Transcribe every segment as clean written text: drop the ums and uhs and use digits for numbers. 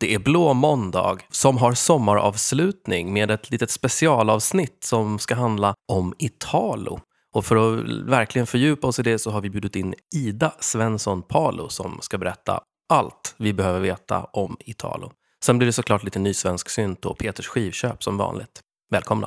Det är Blå måndag som har sommaravslutning med ett litet specialavsnitt som ska handla om Italo. Och för att verkligen fördjupa oss i det så har vi bjudit in Ida Svensson Palo som ska berätta allt vi behöver veta om Italo. Sen blir det såklart lite ny svensk synt och Peters skivköp som vanligt. Välkomna!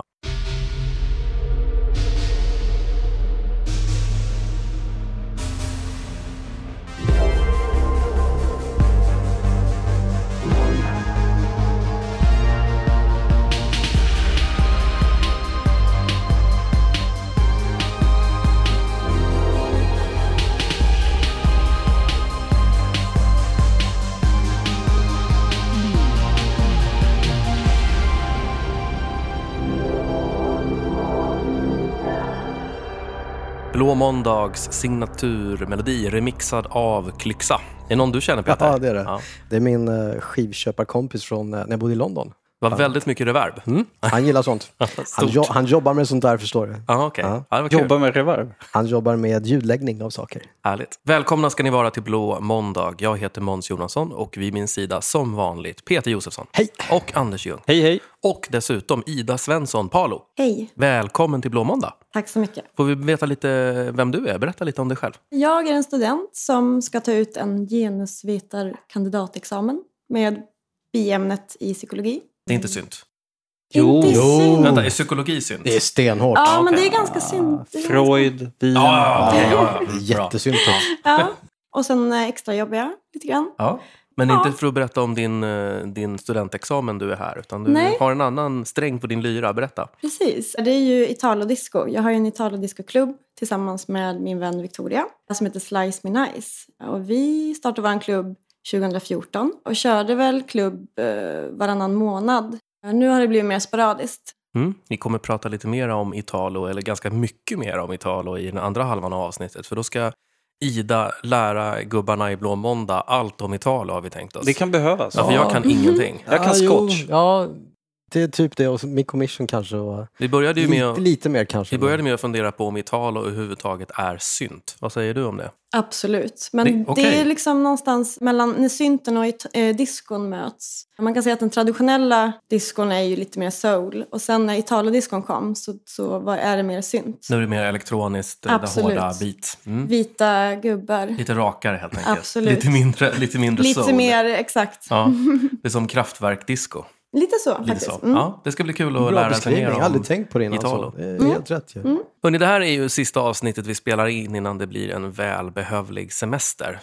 Blå måndags signaturmelodi remixad av Klyxa. Är det någon du känner, Peter? Ja, det är det. Ja. Det är min skivköparkompis från när jag bodde i London. Det var väldigt mycket reverb. Han gillar sånt. Han jobbar med sånt där, förstår du. Okay. Ja. Jobbar med reverb? Han jobbar med ljudläggning av saker. Härligt. Välkomna ska ni vara till Blå måndag. Jag heter Måns Jonasson och vid min sida som vanligt Peter Josefsson. Hej! Och Anders Ljung. Hej, hej. Och dessutom Ida Svensson Palo. Hej. Välkommen till Blå måndag. Tack så mycket. Får vi veta lite vem du är? Berätta lite om dig själv. Jag är en student som ska ta ut en genusvetarkandidatexamen med biämnet i psykologi. Det är inte synt. Jo. Vänta, är psykologi synt? Det är stenhårt. Ja, men det är ganska synt. Freud, Wien. Det är jättesynt. Ja, och sen extra jobbar jag lite grann. Ja. Men inte för att berätta om din studentexamen du är här, utan du har en annan sträng på din lyra. Berätta. Precis, det är ju Italo-disco. Jag har ju en Italo-disco-klubb tillsammans med min vän Victoria som heter Slice Me Nice. Och vi startade vår klubb 2014 och körde väl klubb varannan månad. Nu har det blivit mer sporadiskt. Vi kommer prata lite mer om Italo, eller ganska mycket mer om Italo i den andra halvan av avsnittet. För då ska Ida lära gubbarna i Blå måndag allt om Italo, har vi tänkt oss. Det kan behövas. Ja, för jag kan ingenting. Jag kan scotch. Ja, det är typ det. Och Mick Commission kanske. Och vi började ju lite mer kanske. Vi började med att fundera på om Italo överhuvudtaget är synt. Vad säger du om det? Absolut. Men det är liksom någonstans mellan när synten och diskon möts. Man kan säga att den traditionella diskon är ju lite mer soul. Och sen när Italo-diskon kom så är det mer synt. Nu är det mer elektroniskt, hårda beat. Vita gubbar. Lite rakare helt enkelt. Absolut. Lite mindre soul. Lite mer, exakt. Ja, det är som Kraftwerk-disco. Lite så, faktiskt. Ja, det ska bli kul att lära sig mer om. Jag har aldrig tänkt på det innan. Italo. Det är helt rätt. Hörrni, det här är ju sista avsnittet vi spelar in innan det blir en välbehövlig semester.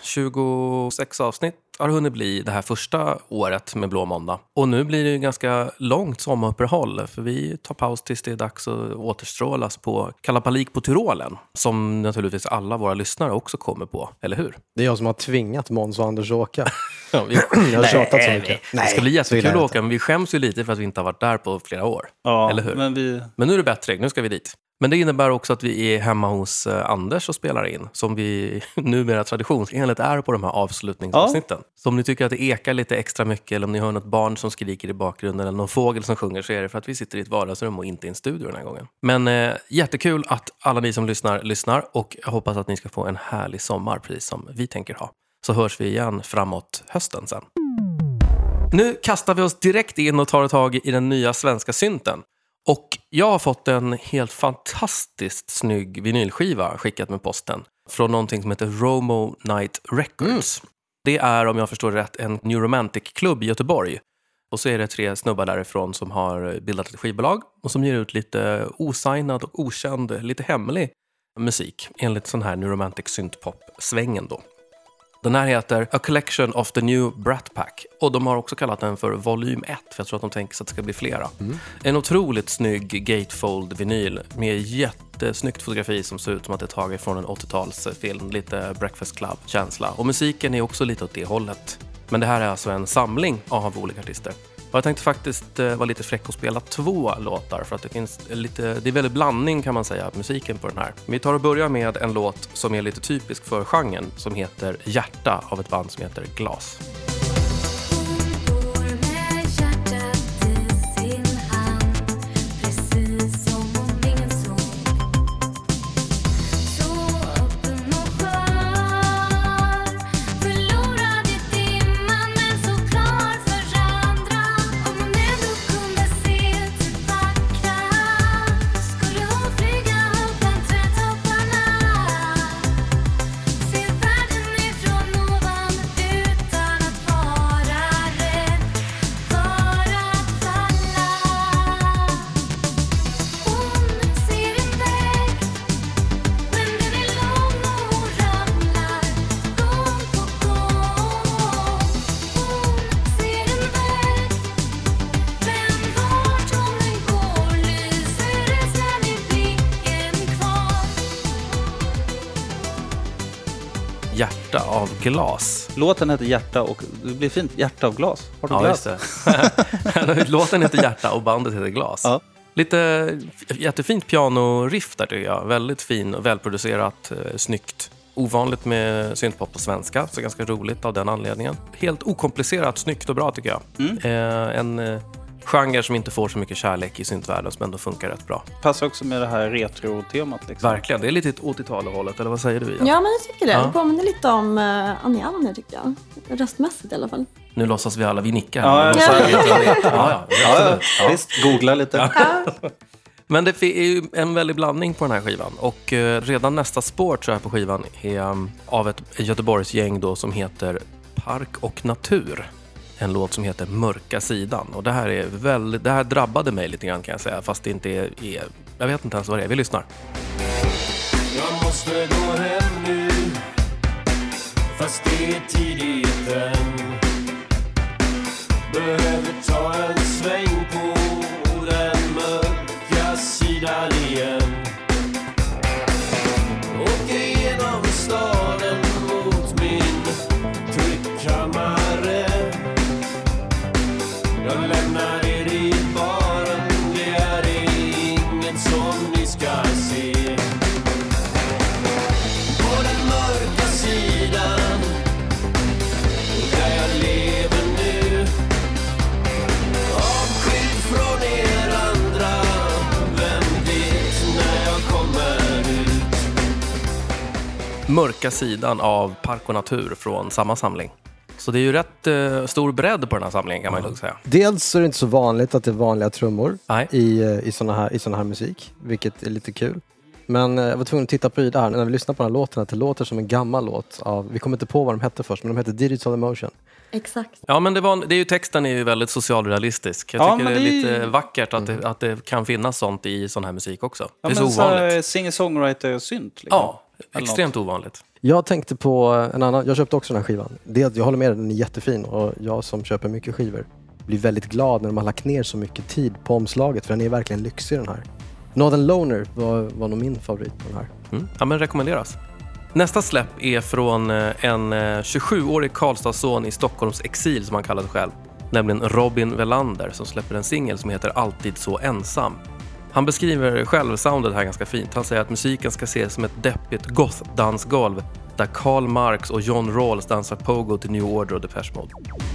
26 avsnitt har hunnit bli det här första året med Blå måndag. Och nu blir det ju ganska långt sommaruppehåll, för vi tar paus tills det är dags att återstrålas på Kalapalik på Tyrolen, som naturligtvis alla våra lyssnare också kommer på, eller hur? Det är jag som har tvingat Måns och Anders att åka. Ja, jag har tjatat så mycket. Det ska bli jättekul att åka, men vi skäms ju lite för att vi inte har varit där på flera år. Ja, eller hur? Men nu är det bättre, nu ska vi dit. Men det innebär också att vi är hemma hos Anders och spelar in, som vi numera traditionsenligt är på de här avslutningsavsnitten. Ja. Så om ni tycker att det ekar lite extra mycket, eller om ni hör något barn som skriker i bakgrunden eller någon fågel som sjunger, så är det för att vi sitter i ett vardagsrum och inte i en studio den här gången. Men jättekul att alla ni som lyssnar, och jag hoppas att ni ska få en härlig sommar precis som vi tänker ha. Så hörs vi igen framåt hösten sen. Nu kastar vi oss direkt in och tar tag i den nya svenska synten. Och jag har fått en helt fantastiskt snygg vinylskiva skickat med posten från någonting som heter Romo Night Records. Det är, om jag förstår rätt, en New Romantic-klubb i Göteborg. Och så är det 3 snubbar därifrån som har bildat ett skivbolag och som ger ut lite osignad och okänd, lite hemlig musik enligt sån här New Romantic synthpop-svängen då. Den här heter A Collection of the New Brat Pack. Och de har också kallat den för volym 1, för jag tror att de tänker sig att det ska bli flera. En otroligt snygg gatefold-vinyl med jättesnyggt fotografi som ser ut som att det är taget från en 80-talsfilm. Lite Breakfast Club-känsla. Och musiken är också lite åt det hållet. Men det här är alltså en samling av olika artister. Och jag tänkte faktiskt vara lite fräck och spela 2 låtar, för att det finns det är väldigt blandning kan man säga, musiken på den här. Vi tar och börjar med en låt som är lite typisk för genren, som heter Hjärta av ett band som heter Glas. Förlorad i dimman men så klar för Hjärta av glas. Låten heter Hjärta och det blir fint. Hjärta av glas. Har du Ja, glas? just det. Låten heter Hjärta och bandet heter Glas. Ja. Lite jättefint pianoriff där tycker jag. Väldigt fin och välproducerat, snyggt. Ovanligt med syntpop på svenska, så ganska roligt av den anledningen. Helt okomplicerat, snyggt och bra tycker jag. En genre som inte får så mycket kärlek i syntvärlden som ändå funkar rätt bra. Passar också med det här retro-temat liksom. Verkligen, det är lite 80-talhållet, eller vad säger du? Ja, men jag tycker det. Ja. Det påminner lite om Annie Alner tycker jag. Röstmässigt i alla fall. Nu låtsas vi alla, vi nickar. Ja, Ja. Visst, googla lite. Men det är ju en väldig blandning på den här skivan. Och redan nästa spår tror jag på skivan är av ett Göteborgs gäng då som heter Park och Natur. En låt som heter Mörka sidan. Och det här drabbade mig lite grann kan jag säga. Fast det inte är jag vet inte ens vad det är. Vi lyssnar. Jag måste gå hem nu, fast det är tidigt än. Behöver ta en sväng på den mörka sidan igen. Åker genom staden mot min tryckkammare. Jag lämnar er i baren, det är inget som ni ska se. På den mörka sidan, där jag lever nu, avskild från er andra, vem vet när jag kommer ut. Mörka sidan av Park och Natur från samma samling. Så det är ju rätt stor bredd på den här samlingen kan man ju säga. Dels så är det inte så vanligt att det är vanliga trummor Nej. i sån här musik, vilket är lite kul. Men jag var tvungen att titta på det här när vi lyssnar på den här låten, att det låter som en gammal låt av, vi kommer inte på vad de hette först, men de hette Digital Emotion. Exakt. Ja, men det är ju, texten är ju väldigt socialrealistisk. Jag tycker det är lite vackert att det kan finnas sånt i sån här musik också. Ja, det är men så ovanligt. Singer-songwriter-synt liksom. Ja, extremt ovanligt. Jag tänkte på en annan, jag köpte också den här skivan. Jag håller med, den är jättefin och jag som köper mycket skivor blir väldigt glad när de har lagt ner så mycket tid på omslaget, för den är verkligen lyxig den här. Northern Loner var nog min favorit på den här. Ja, men rekommenderas. Nästa släpp är från en 27-årig Karlstadsson i Stockholms exil som han kallar sig själv. Nämligen Robin Welander som släpper en singel som heter Alltid så ensam. Han beskriver själv soundet här ganska fint. Han säger att musiken ska ses som ett deppigt goth-dansgolv där Karl Marx och John Rawls dansar pogo till New Order och Depeche Mode.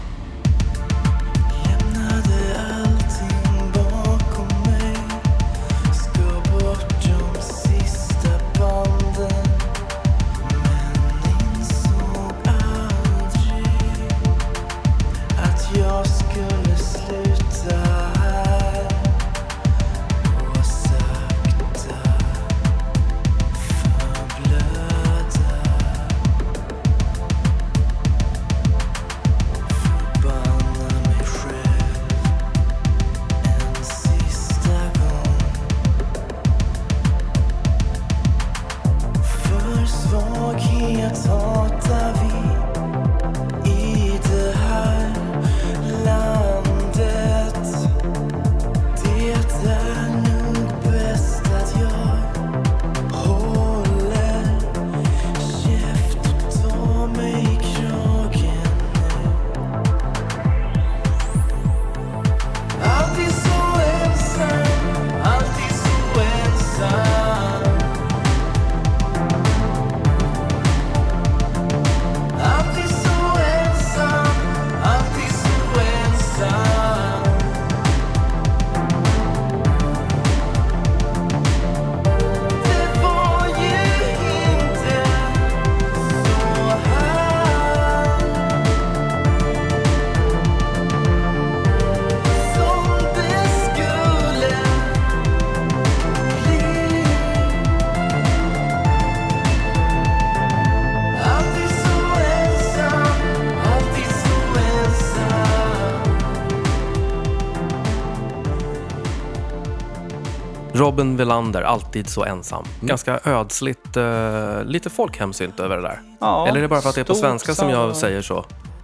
Robin Welander, Alltid så ensam. Ganska ödsligt, lite folkhemsynt över det där. Ja, eller är det bara för att det är på svenska som jag och- säger så?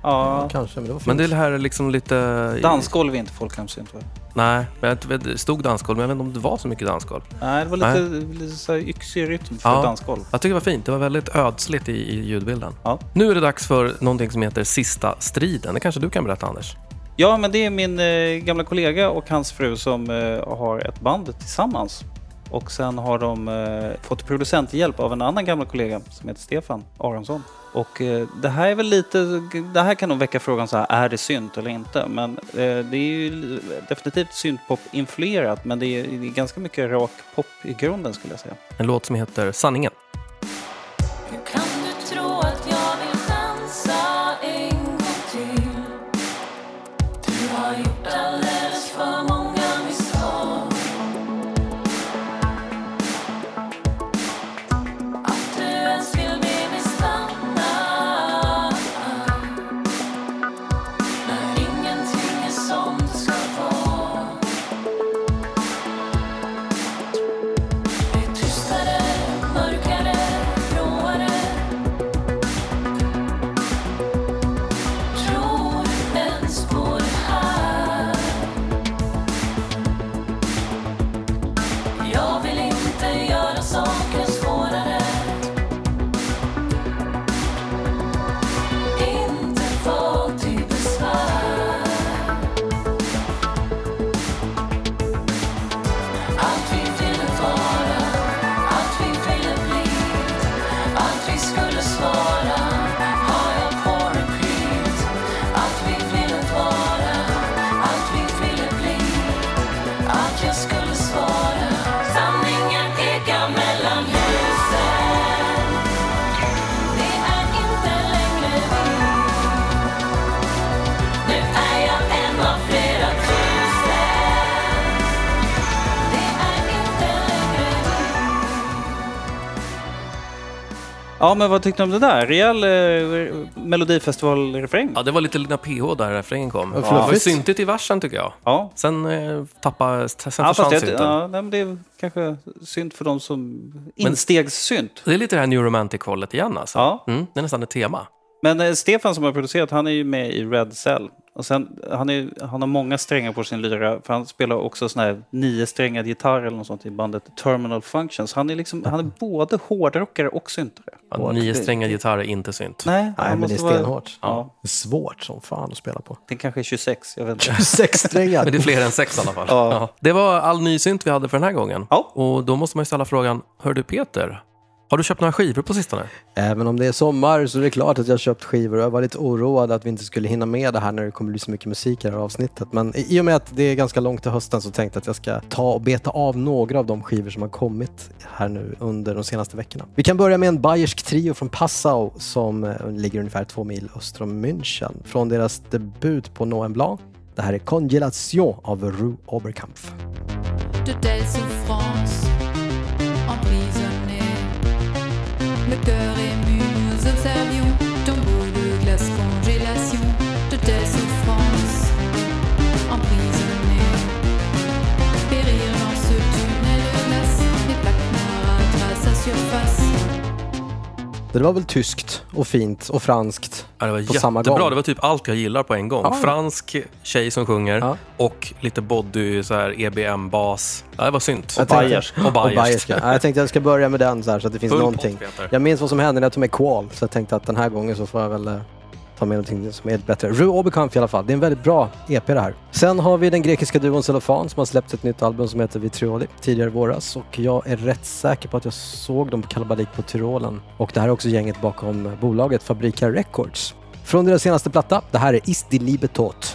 Ja. Kanske, men det var fint. Men det här är liksom lite... Dansgolv är inte folkhemssynt, va? Nej, men det stod dansgolv, men jag vet inte om det var så mycket dansgolv. Nej, det var lite så här yxig rytm för Ja. dansgolv. Jag tycker det var fint. Det var väldigt ödsligt i ljudbilden. Ja. Nu är det dags för någonting som heter Sista striden. Det kanske du kan berätta, Anders? Ja, men det är min gamla kollega och hans fru som har ett band tillsammans. Och sen har de fått producenthjälp av en annan gammal kollega som heter Stefan Aronsson. Och det här är väl lite, det här kan nog väcka frågan så här, är det synt eller inte? Men det är ju definitivt syntpop-influerat, men det är ganska mycket rak pop i grunden skulle jag säga. En låt som heter Sanningen. Hur kan du tro att jag vill chansa en gång till? Du har gjort alldeles för många misstag. Att du ens vill be mig stanna när ingenting är som det ska vara. Det är tystare, mörkare, gråare. Tror du ens på det här? Jag vill inte göra saker svårare. Inte vara till besvär. Allt vi ville vara, allt vi ville bli, allt vi skulle svara har jag på repeat. Allt vi ville vara, allt vi ville bli, allt jag skulle svara. Sanningen ekar mellan husen. Det är inte längre vi. Nu är jag en av flera tusen. Det är inte längre vi. Ja, men vad tyckte du om det där? Rejäl Melodifestival-refräng? Ja, det var lite Lina PH där refrängen kom. Ja, Det var fluffigt. syntigt i versen tycker jag. Ja. Sen Ja, försvann fast synten. nej, men det är kanske synt för de som instegssynt. Det är lite det här New Romantic-hållet igen alltså. Ja. Det är nästan ett tema. Men Stefan som har producerat, han är ju med i Red Cell. Och sen, han har många strängar på sin lyra. För han spelar också sån här 9-strängad gitarr eller något sånt i bandet Terminal Functions. Han är både hårdrockare och syntare. Ja, Hårt. 9-strängad gitarr är inte synt. Nej, Nej, han men det är måste vara- stenhårt. Ja, Det är svårt som fan att spela på. den kanske är 26, jag vet inte. 26-strängad. Men det är fler än 6 i alla fall. Ja. Ja. Det var all ny synt vi hade för den här gången. Ja. Och då måste man ju ställa frågan, hör du Peter, har du köpt några skivor på sistone? Även om det är sommar så är det klart att jag har köpt skivor. Jag var lite oroad att vi inte skulle hinna med det här när det kommer bli så mycket musik i det här avsnittet. Men i och med att det är ganska långt till hösten så tänkte jag att jag ska ta och beta av några av de skivor som har kommit här nu under de senaste veckorna. Vi kan börja med en bayersk trio från Passau som ligger ungefär 2 mil öster om München. Från deras debut på Noël Blanc. Det här är Congélation av Rue Oberkampf. De telles souffrances emprisonnées. Le cœur ému, nous observions tombeau de glace, congélation. De telles souffrances emprisonnées. Périr dans ce tunnel de glace, les plaques noires tracent sa surface. Det var väl tyskt och fint och franskt Ja, det var på samma jättebra. gång. Det var typ allt jag gillar på en gång. Ja. Fransk tjej som sjunger Ja. och lite body, så här EBM-bas. Ja, det var synt. Jag tänkte- bayersk. Och bayersk. bayerska. Ja, jag tänkte att jag ska börja med den så här så att det finns Full någonting. pott, Peter. Jag minns vad som hände när jag tog med Qual, så jag tänkte att den här gången så får jag väl ta med någonting som är bättre. Rue Oberkampf i alla fall. Det är en väldigt bra EP det här. Sen har vi den grekiska duon Cellofan som har släppt ett nytt album som heter Vitrioli tidigare i våras. Och jag är rätt säker på att jag såg dem på kalabalik på Tyrolen. Och det här är också gänget bakom bolaget Fabrica Records. Från deras senaste platta, det här är Ist die Liebe tot.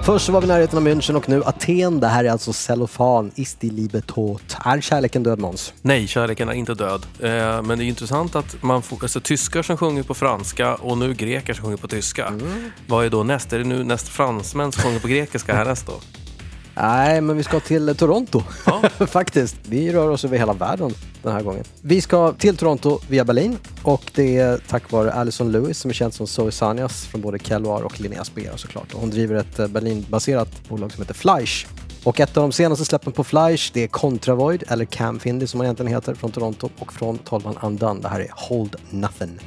Först så var vi i närheten av München och nu Aten. Det här är alltså Cellofan, Ist die Liebe tot. Är kärleken död, Måns? Nej, kärleken är inte död. Men det är intressant att man får alltså, tyskar som sjunger på franska och nu greker som sjunger på tyska. Vad är då näst? Är det nu näst fransmän som sjunger på grekiska härnäst då? Nej, men vi ska till Toronto. Ja. Faktiskt. Vi rör oss över hela världen den här gången. Vi ska till Toronto via Berlin och det är tack vare Alison Lewis som är känd som Zoe Sanias från både Kelloir och Linneas Beer såklart. Och hon driver ett Berlin-baserat bolag som heter Fleisch. Och ett av de senaste släppen på Fleisch, det är Contravoid eller Cam Finley som man egentligen heter från Toronto och från 12 Undone. Det här är Hold Nothing.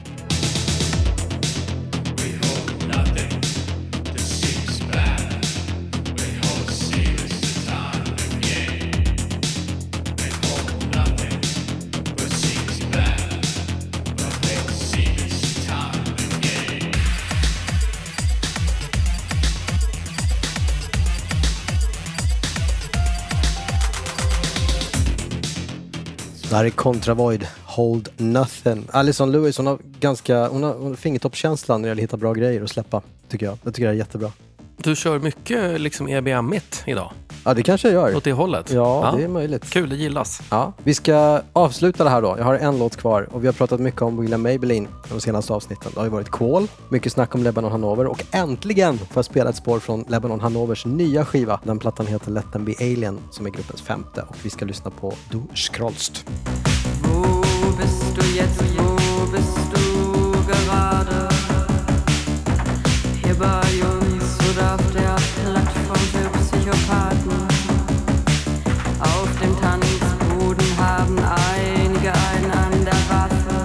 Det här är Contravoid, Hold Nothing. Alison Lewis, hon har fingertoppskänslan när det gäller att hitta bra grejer och släppa, tycker jag. Jag tycker det är jättebra. Du kör mycket liksom EBM-mitt idag. Ja, det kanske jag gör. Åt det hållet. Ja, det är möjligt. Kul, det gillas. Ja, vi ska avsluta det här då. Jag har en låt kvar och vi har pratat mycket om William Maybelline de senaste avsnitten. Det har ju varit Qual, mycket snack om Lebanon Hanover och äntligen får jag spela ett spår från Lebanon Hanovers nya skiva. Den plattan heter Let Them Be Alien som är gruppens 5:e och vi ska lyssna på Du Scrollst. Wo bist du jetzt, wo bist du gerade? Hier bei uns oder auf der Plattform für Psychopathen. Auf dem Tanzboden haben einige einen an der Waffe.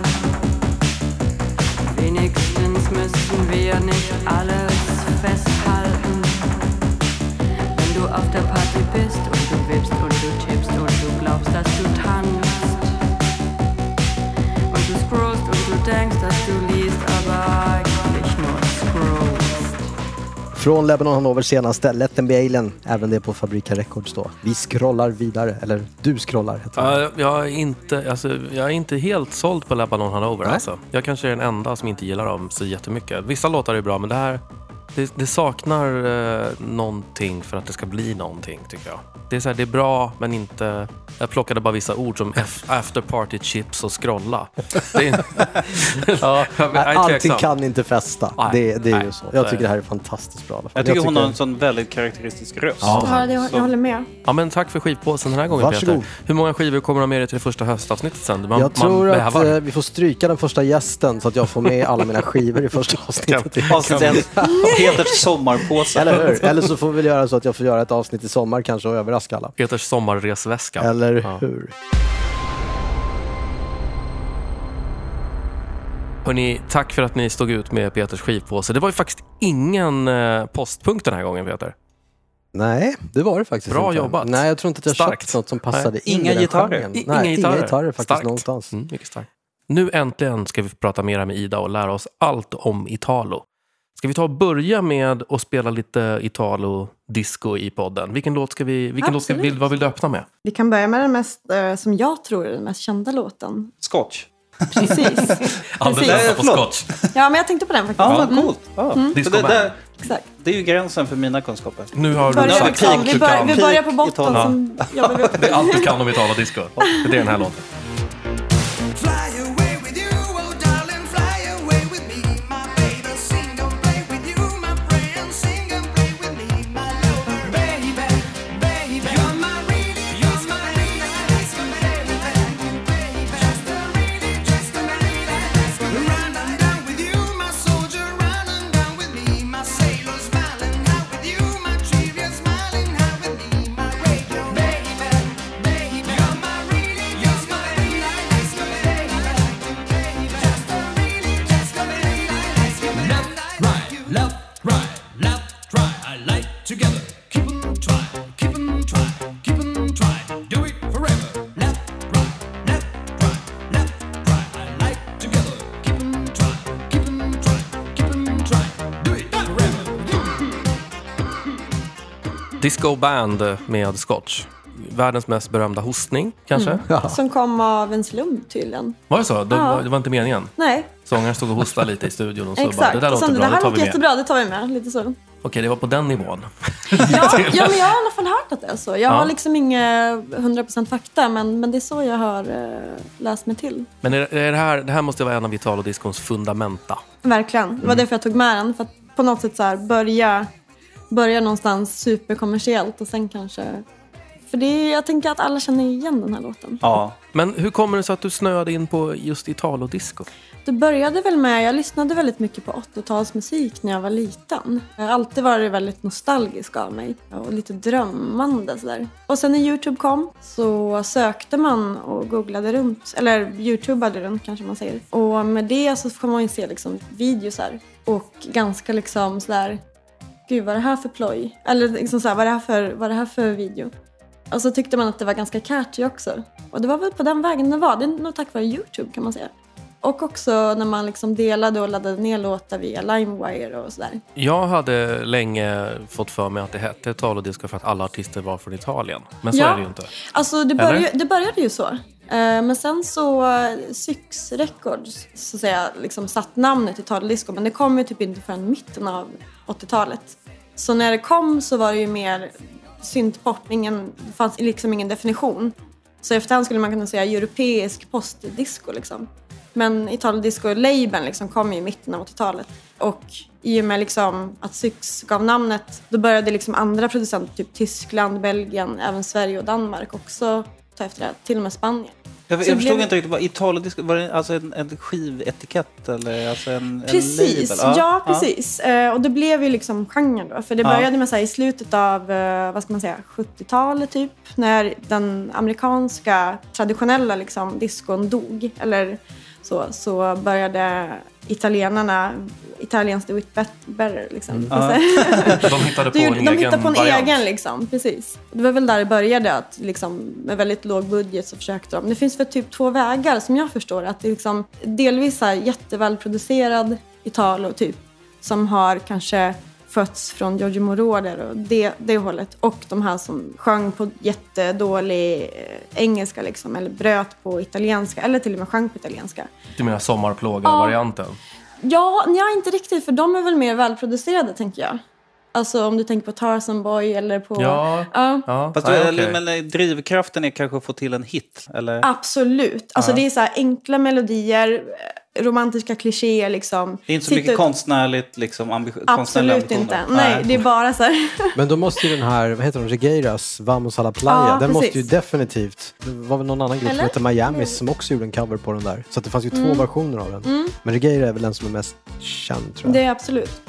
Wenigstens müssen wir nicht alles festhalten. Wenn du auf der Party bist und du wippst und du tippst und du glaubst, dass du tanzt. Und du scrollst und du denkst, dass du liest, aber eigentlich nur scrollst. Från Lebanon Hanovers senaste Let Them Be Alien, även det på Fabrica Records då. Vi scrollar vidare, eller du scrollar heter det. Jag är inte helt såld på Lebanon Hanover. Alltså. Jag kanske är den enda som inte gillar dem så jättemycket. Vissa låtar är bra, men det här det saknar någonting för att det ska bli någonting, tycker jag. Det är så här, det är bra, men inte... Jag plockade bara vissa ord som after party chips och scrolla. Det är, allting kan inte festa. Det är nej, ju så. Jag tycker det här är fantastiskt bra. Jag tycker hon har en sån väldigt karaktäristisk röst. Ja, jag håller med. Ja, men tack för skivpåsen den här gången, Varsågod. Peter. Hur många skivor kommer de med dig till det första höstavsnittet sen? Jag tror att vi får stryka den första gästen så att jag får med alla mina skivor i första avsnittet. Peters sommarpåse. Eller hur? Eller så får vi göra så att jag får göra ett avsnitt i sommar kanske och överraska alla. Peters sommarresväska. Eller hur? Hörrni, tack för att ni stod ut med Peters skivpåse. Det var ju faktiskt ingen postpunkt den här gången, Peter. Nej, det var det faktiskt Bra inte. jobbat. Nej, jag tror inte att jag köpt något som passade in Inga i den gitarrer. genren. Inga Nej, gitarrer. inga gitarrer faktiskt Starkt. någonstans. Mycket starkt. Nu äntligen ska vi prata mer med Ida och lära oss allt om Italo. Ska vi ta och börja med att spela lite Italo-disco i podden? Vilken låt ska vi... Vad vill du öppna med? Vi kan börja med den mest, som jag tror är den mest kända låten. Scotch. Precis. Alldeles på scotch. Ja, men jag tänkte på den faktiskt. Ja, coolt. Ja. Disco Så band. Exakt. det är ju gränsen för mina kunskaper. Nu har du Börja sagt med allt du kan. Vi börjar på botten. Italo. Som jobbar vi upp. Det är allt du kan om Italo-disco. Det är den här låten. Fly away with you, oh darling, fly away with me, my baby. Sing and play with you, my friend. Sing and play with me, my lover, baby, baby. You're my really, just a baby, just a baby. Running down with you, my soldier, running down with me, my sailor, smiling out with you, my trivia, smiling out with me, my radio, baby, baby. You're my really, just a baby. Left, right. I like together. Keep 'em try. Do it forever. Left, right. I like together. Keep 'em try. Do it forever. Disco Band med Scotch. Världens mest berömda hostning, kanske? Som kom av en slump tydligen. Var det så? Det var inte meningen? Nej, Sångaren stod och hostade lite i studion och så exakt. bara, det där Och låter sen, bra, det här det tar låter vi med. jättebra, det tar vi med. Lite så. Okej, det var på den nivån. Ja, men jag har i alla fall hört att det är så. Jag Ja. har liksom inga 100% fakta, men det är så jag har läst mig till. Men är det här måste vara en av Italo-discons fundamenta. Verkligen. Det var därför jag tog med den. För att på något sätt så här börja någonstans superkommersiellt och sen kanske... För jag tänker att alla känner igen den här låten. Ja. Men hur kommer det sig att du snöade in på just Italo-disco? Det började väl med, jag lyssnade väldigt mycket på 80-talsmusik när jag var liten. Jag har alltid varit väldigt nostalgisk av mig och lite drömmande sådär. Och sen när YouTube kom så sökte man och googlade runt, eller YouTubade runt kanske man säger. Och med det så får man ju se liksom videos här. Och ganska liksom sådär, gud vad är det här för ploj? Eller liksom såhär, vad är det här för video? Och så tyckte man att det var ganska catchy också. Och det var väl på den vägen det var. Det är nog tack vare YouTube kan man säga. Och också när man liksom delade och laddade ner låtar via LimeWire och sådär. Jag hade länge fått för mig att det hette Italo-disco för att alla artister var från Italien. Men så är det ju inte. Alltså det började ju så. Men sen så Syx Records så att säga, liksom satt namnet Italo-disco. Men det kom ju typ inte förrän mitten av 80-talet. Så när det kom så var det ju mer syntpop. Det fanns liksom ingen definition. Så efterhand skulle man kunna säga europeisk postdisco liksom. Men Italo-disco-labeln liksom kom ju i mitten av 80-talet. Och i och med liksom att Syx gav namnet, då började liksom andra producenter, typ Tyskland, Belgien, även Sverige och Danmark också ta efter det, till och med Spanien. Jag förstod inte riktigt, vad Italo-disco, var det alltså en skivetikett eller alltså en Precis, label? ja precis. Och det blev ju liksom genren då. För det började med så här, i slutet av, vad ska man säga, 70-talet typ. När den amerikanska traditionella liksom, discon dog. Eller så började Italians do it better liksom. De hittade på en egen variant. Liksom, precis. Det var väl där det började att liksom, med väldigt låg budget så försökte de. Det finns väl typ 2 vägar som jag förstår. Att det liksom, delvis är jättevälproducerad Italo typ. Som har kanske fötts från Giorgio Moroder och det hållet. Och de här som sjöng på jättedålig engelska liksom. Eller bröt på italienska. Eller till och med sjöng på italienska. Du menar sommarplåga-varianten? Ja, inte riktigt. För de är väl mer välproducerade tänker jag. Alltså om du tänker på Tarzan Boy eller på... Ja. Fast men drivkraften är kanske att få till en hit, eller? Absolut. Alltså det är så här enkla melodier, romantiska klichéer liksom. Det är inte så mycket konstnärligt liksom, absolut inte. Nej, det är bara så här. Men då måste ju den här, vad heter de, Regueiras, Vamos a la Playa, den precis. måste ju definitivt, det var väl någon annan grupp som heter Miamis som också gjorde en cover på den där. Så att det fanns ju 2 versioner av den. Men Regueira är väl den som är mest känd, tror jag. Det är absolut.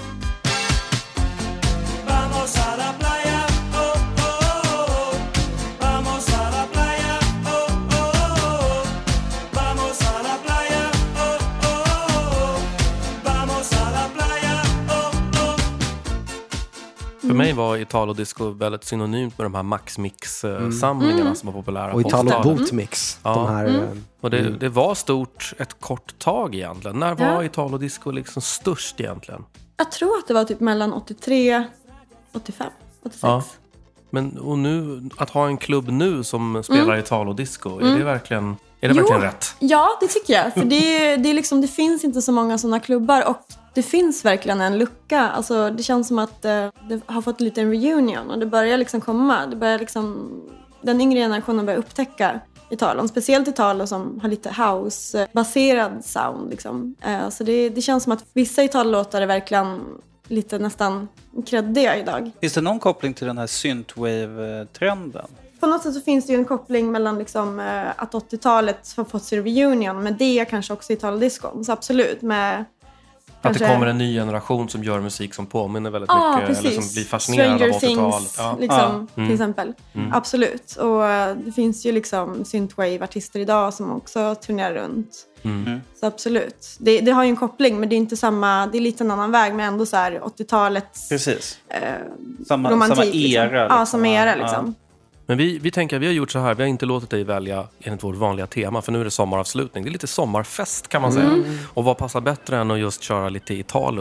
Vamos a la playa, oh, oh, oh. Vamos a la playa, oh, oh, oh. Vamos a la playa, oh, oh, oh. Vamos a la playa, oh, oh. För mig var Italo-disco väldigt synonymt med de här Max Mix-samlingarna som var populära. Och på Italo 80-talet. Bootmix. Ja. De här, Och det var stort ett kort tag egentligen. När var Italo-disco liksom störst egentligen? Jag tror att det var typ mellan 83, 85, 86. Ja. Men och nu, att ha en klubb nu som spelar Italo-disco, är det verkligen rätt? Ja, det tycker jag. För det är liksom, det finns inte så många sådana klubbar och det finns verkligen en lucka. Alltså, det känns som att det har fått lite en reunion och det börjar liksom komma. Det börjar liksom, den yngre generationen börjar upptäcka Italo. Speciellt Italo som har lite house-baserad sound. Liksom. Så det känns som att vissa Italo-låtar är verkligen lite nästan kreddiga idag. Finns det någon koppling till den här synthwave-trenden? På något sätt så finns det ju en koppling mellan liksom, att 80-talet har fått sin reunion med det kanske också Italo-disco. Så absolut. Med att det kommer en ny generation som gör musik som påminner väldigt mycket. Precis. Eller som blir fascinerad av 80-talet. Liksom, till exempel. Absolut. Och det finns ju liksom synthwave-artister idag som också turnerar runt. Så absolut. Det har ju en koppling, men det är inte samma, det är lite en annan väg, men ändå så här 80-talets Precis. Samma era. Liksom. Ja, samma era liksom. Men vi tänker, vi har gjort så här, vi har inte låtit dig välja enligt vårt vanliga tema, för nu är det sommaravslutning. Det är lite sommarfest kan man säga. Och vad passar bättre än att just köra lite Italo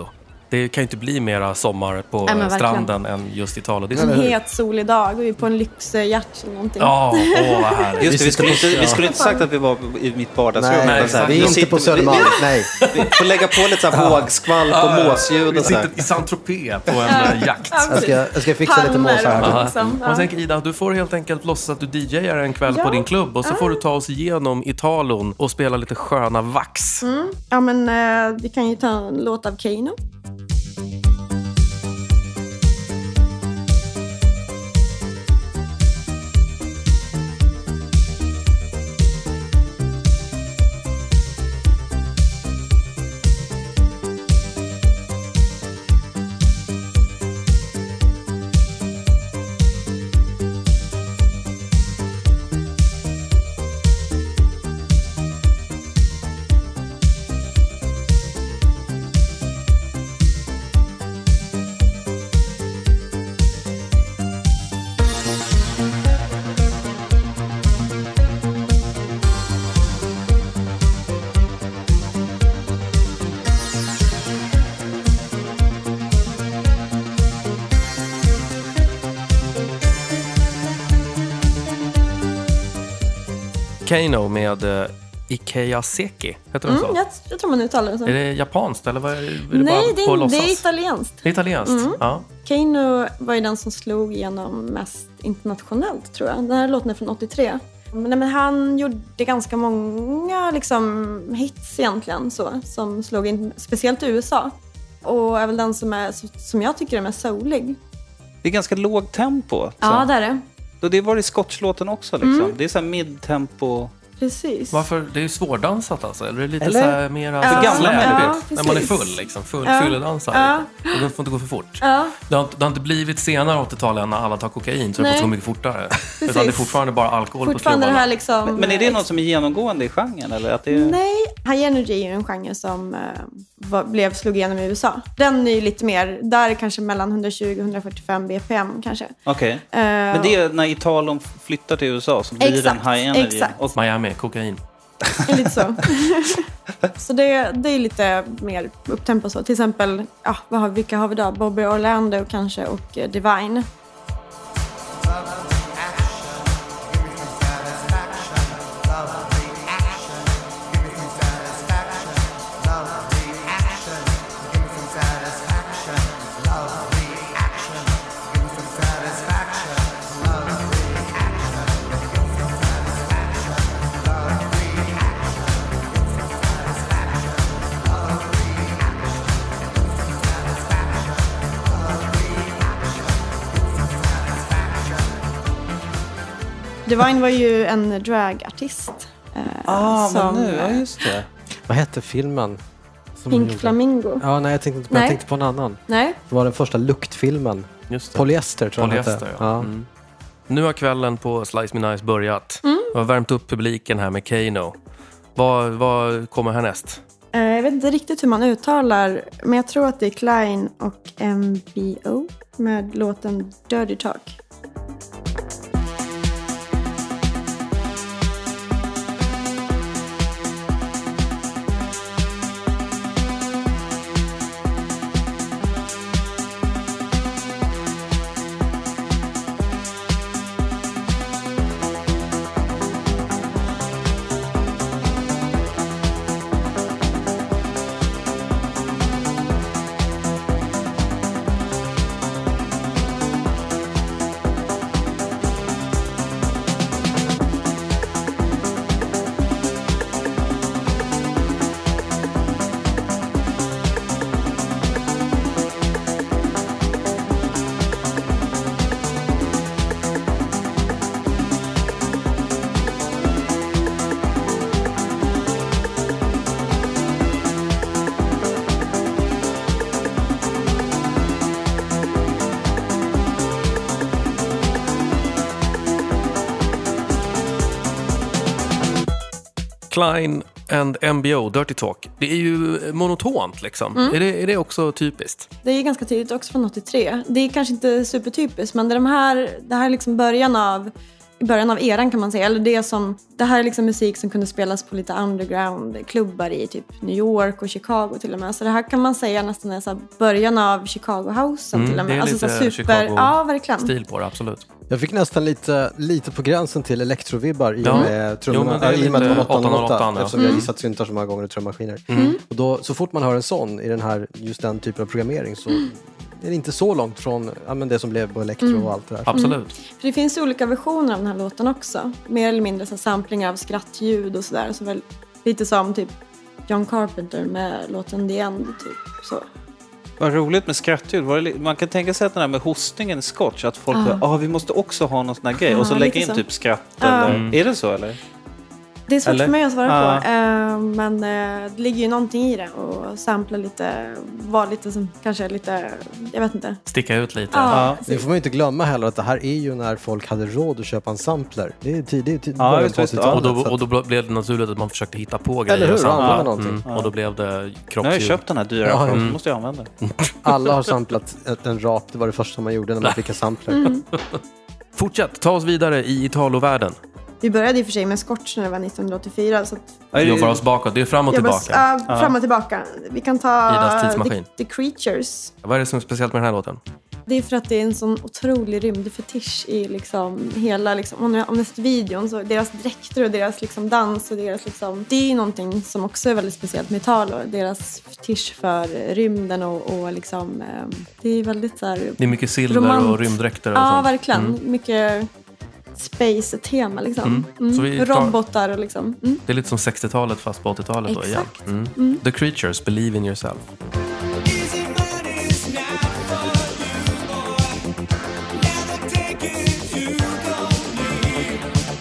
Det kan ju inte bli mera sommar på Nej, men stranden än just Italo-disco. En het solig dag och vi är på en lyxjakt eller någonting. Ja, vad härligt. Just det, vi skulle inte sagt att vi var i mitt vardagsrum. Nej, utan så här, vi är inte på Södermalm. Nej. Vi får lägga på lite så här vågskvalp och måsljud Vi och så här. sitter i Saint-Tropez på en jakt. Jag ska fixa lite måsar här. Ja. Liksom, Jag tänker Ida, du får helt enkelt låtsas att du DJar en kväll Ja. på din klubb och så får du ta oss igenom Italon och spela lite sköna vax. Ja, men vi kan ju ta en låt av Keino. Keino med Ikea Seki, heter den så? Jag tror man uttalar det så. Är det japanskt eller vad är det? Nej, bara på det låtsas? är italienskt. Det är italienskt? Ja. Keino var ju den som slog igenom mest internationellt, tror jag. Den här låten är från 83. Men han gjorde ganska många liksom, hits egentligen, så, som slog in, speciellt i USA. Och är väl den som jag tycker är mest soulig. Det är ganska lågt tempo. Så. Ja, det är det. Och det var i Scotch-låten också. Liksom. Det är så här mid-tempo. Precis. Varför? Det är ju svårdansat alltså. Eller är det lite Eller? så här mera För gamla släpigt? människor. När man är precis. full liksom. Ja. Fylledansar. Ja. Och det får inte gå för fort. Ja, Det har inte blivit senare 80-talet när alla tar kokain så det Nej. får gå mycket fortare. Utan det är fortfarande bara alkohol fortfarande på det klubbarna. här liksom... Men är det något som är genomgående i genren? Eller att det är... Nej, High Energy är ju en genre som slog igenom i USA. Den är ju lite mer, där är kanske mellan 120-145 BPM kanske. Okej. Men det är när Italon flyttar till USA så blir Exakt, den high energy. exakt. Och Miami, kokain. Lite så. Så det är lite mer upptempo så. Till exempel, vilka har vi då? Bobby Orlando kanske och Divine. Divine var ju en dragartist. men nu, ja just det. Vad hette filmen? som Pink de gjorde? Flamingo. Ja, nej, jag tänkte inte på, Nej. jag tänkte på en annan. Nej. Det var den första luktfilmen. Just det. Polyester tror jag den Polyester, hette. ja. Ja. Mm. Nu har kvällen på Slice Me Nice börjat. Jag har värmt upp publiken här med Keino. Vad kommer härnäst? Jag vet inte riktigt hur man uttalar, men jag tror att det är Klein och MBO med låten Dirty Talk. Klein and MBO, Dirty Talk. Det är ju monotont liksom. Är det också typiskt? Det är ganska tydligt också från 83. Det är kanske inte supertypiskt, men det här är liksom början av i början av eran kan man säga. Eller det här är liksom musik som kunde spelas på lite underground-klubbar i typ New York och Chicago till och med. Så det här kan man säga nästan är så här början av Chicago House till och med. Det är lite så här Chicago verkligen. stil på det, absolut. Jag fick nästan lite på gränsen till elektrovibbar i och Ja. med trummorna. Jo, men det är I och med att det var lite 808, 808, eftersom jag har gissat syntar så många gånger i trummaskiner. Och då, så fort man hör en sån i just den typen av programmering så är det inte så långt från det som blev på elektro och allt det där. Absolut. För det finns ju olika versioner av den här låten också. Mer eller mindre så här samplingar av skrattljud och sådär. Så väl lite som typ John Carpenter med låten The End typ så. Vad roligt med skrattljud. Man kan tänka sig att den här med hostningen i Scotch, att folk vi måste också ha någon sån här grej. Och så lägga in så. typ skratt eller... Är det så eller? Det är svårt Eller? för mig att svara på. Men det ligger ju någonting i det. Och sampla lite, vara lite som kanske lite, jag vet inte. Sticka ut lite. Ja. Det får man ju inte glömma heller att det här är ju när folk hade råd att köpa en sampler. Det är tidigt Ja, visst, visst. Och då blev det naturligt att man försökte hitta på grejer. Eller hur? och samla. Använda någonting. Och då blev det Nu har jag kroppsljud. köpt den här dyra Ja, så måste jag använda den. Alla har samplat en rap. Det var det första man gjorde när man fick en sampler. Fortsätt, ta oss vidare i Italovärlden. Vi började i och för sig med Scotch när det var 1984. Så att Vi jobbar oss bakåt, det är fram och tillbaka. fram och tillbaka. Vi kan Idas ta tidsmaskin. The Creatures. Vad är det som är speciellt med den här låten? Det är för att det är en sån otrolig rymdfetisch i liksom hela, liksom, om nästa videon, så deras dräkter och deras liksom dans och deras liksom, det är ju någonting som också är väldigt speciellt med Italo. Deras fetisch för rymden och liksom, det är väldigt så här. Det är mycket silver och rymddräkter och Ja, sånt. verkligen. Mycket space-tema liksom. Så vi tar- Robotar och liksom. Det är lite som 60-talet fast på 80-talet då igen. Exakt. The Creatures, Believe in Yourself. Easy money's not for you, boy. Never take it you don't need.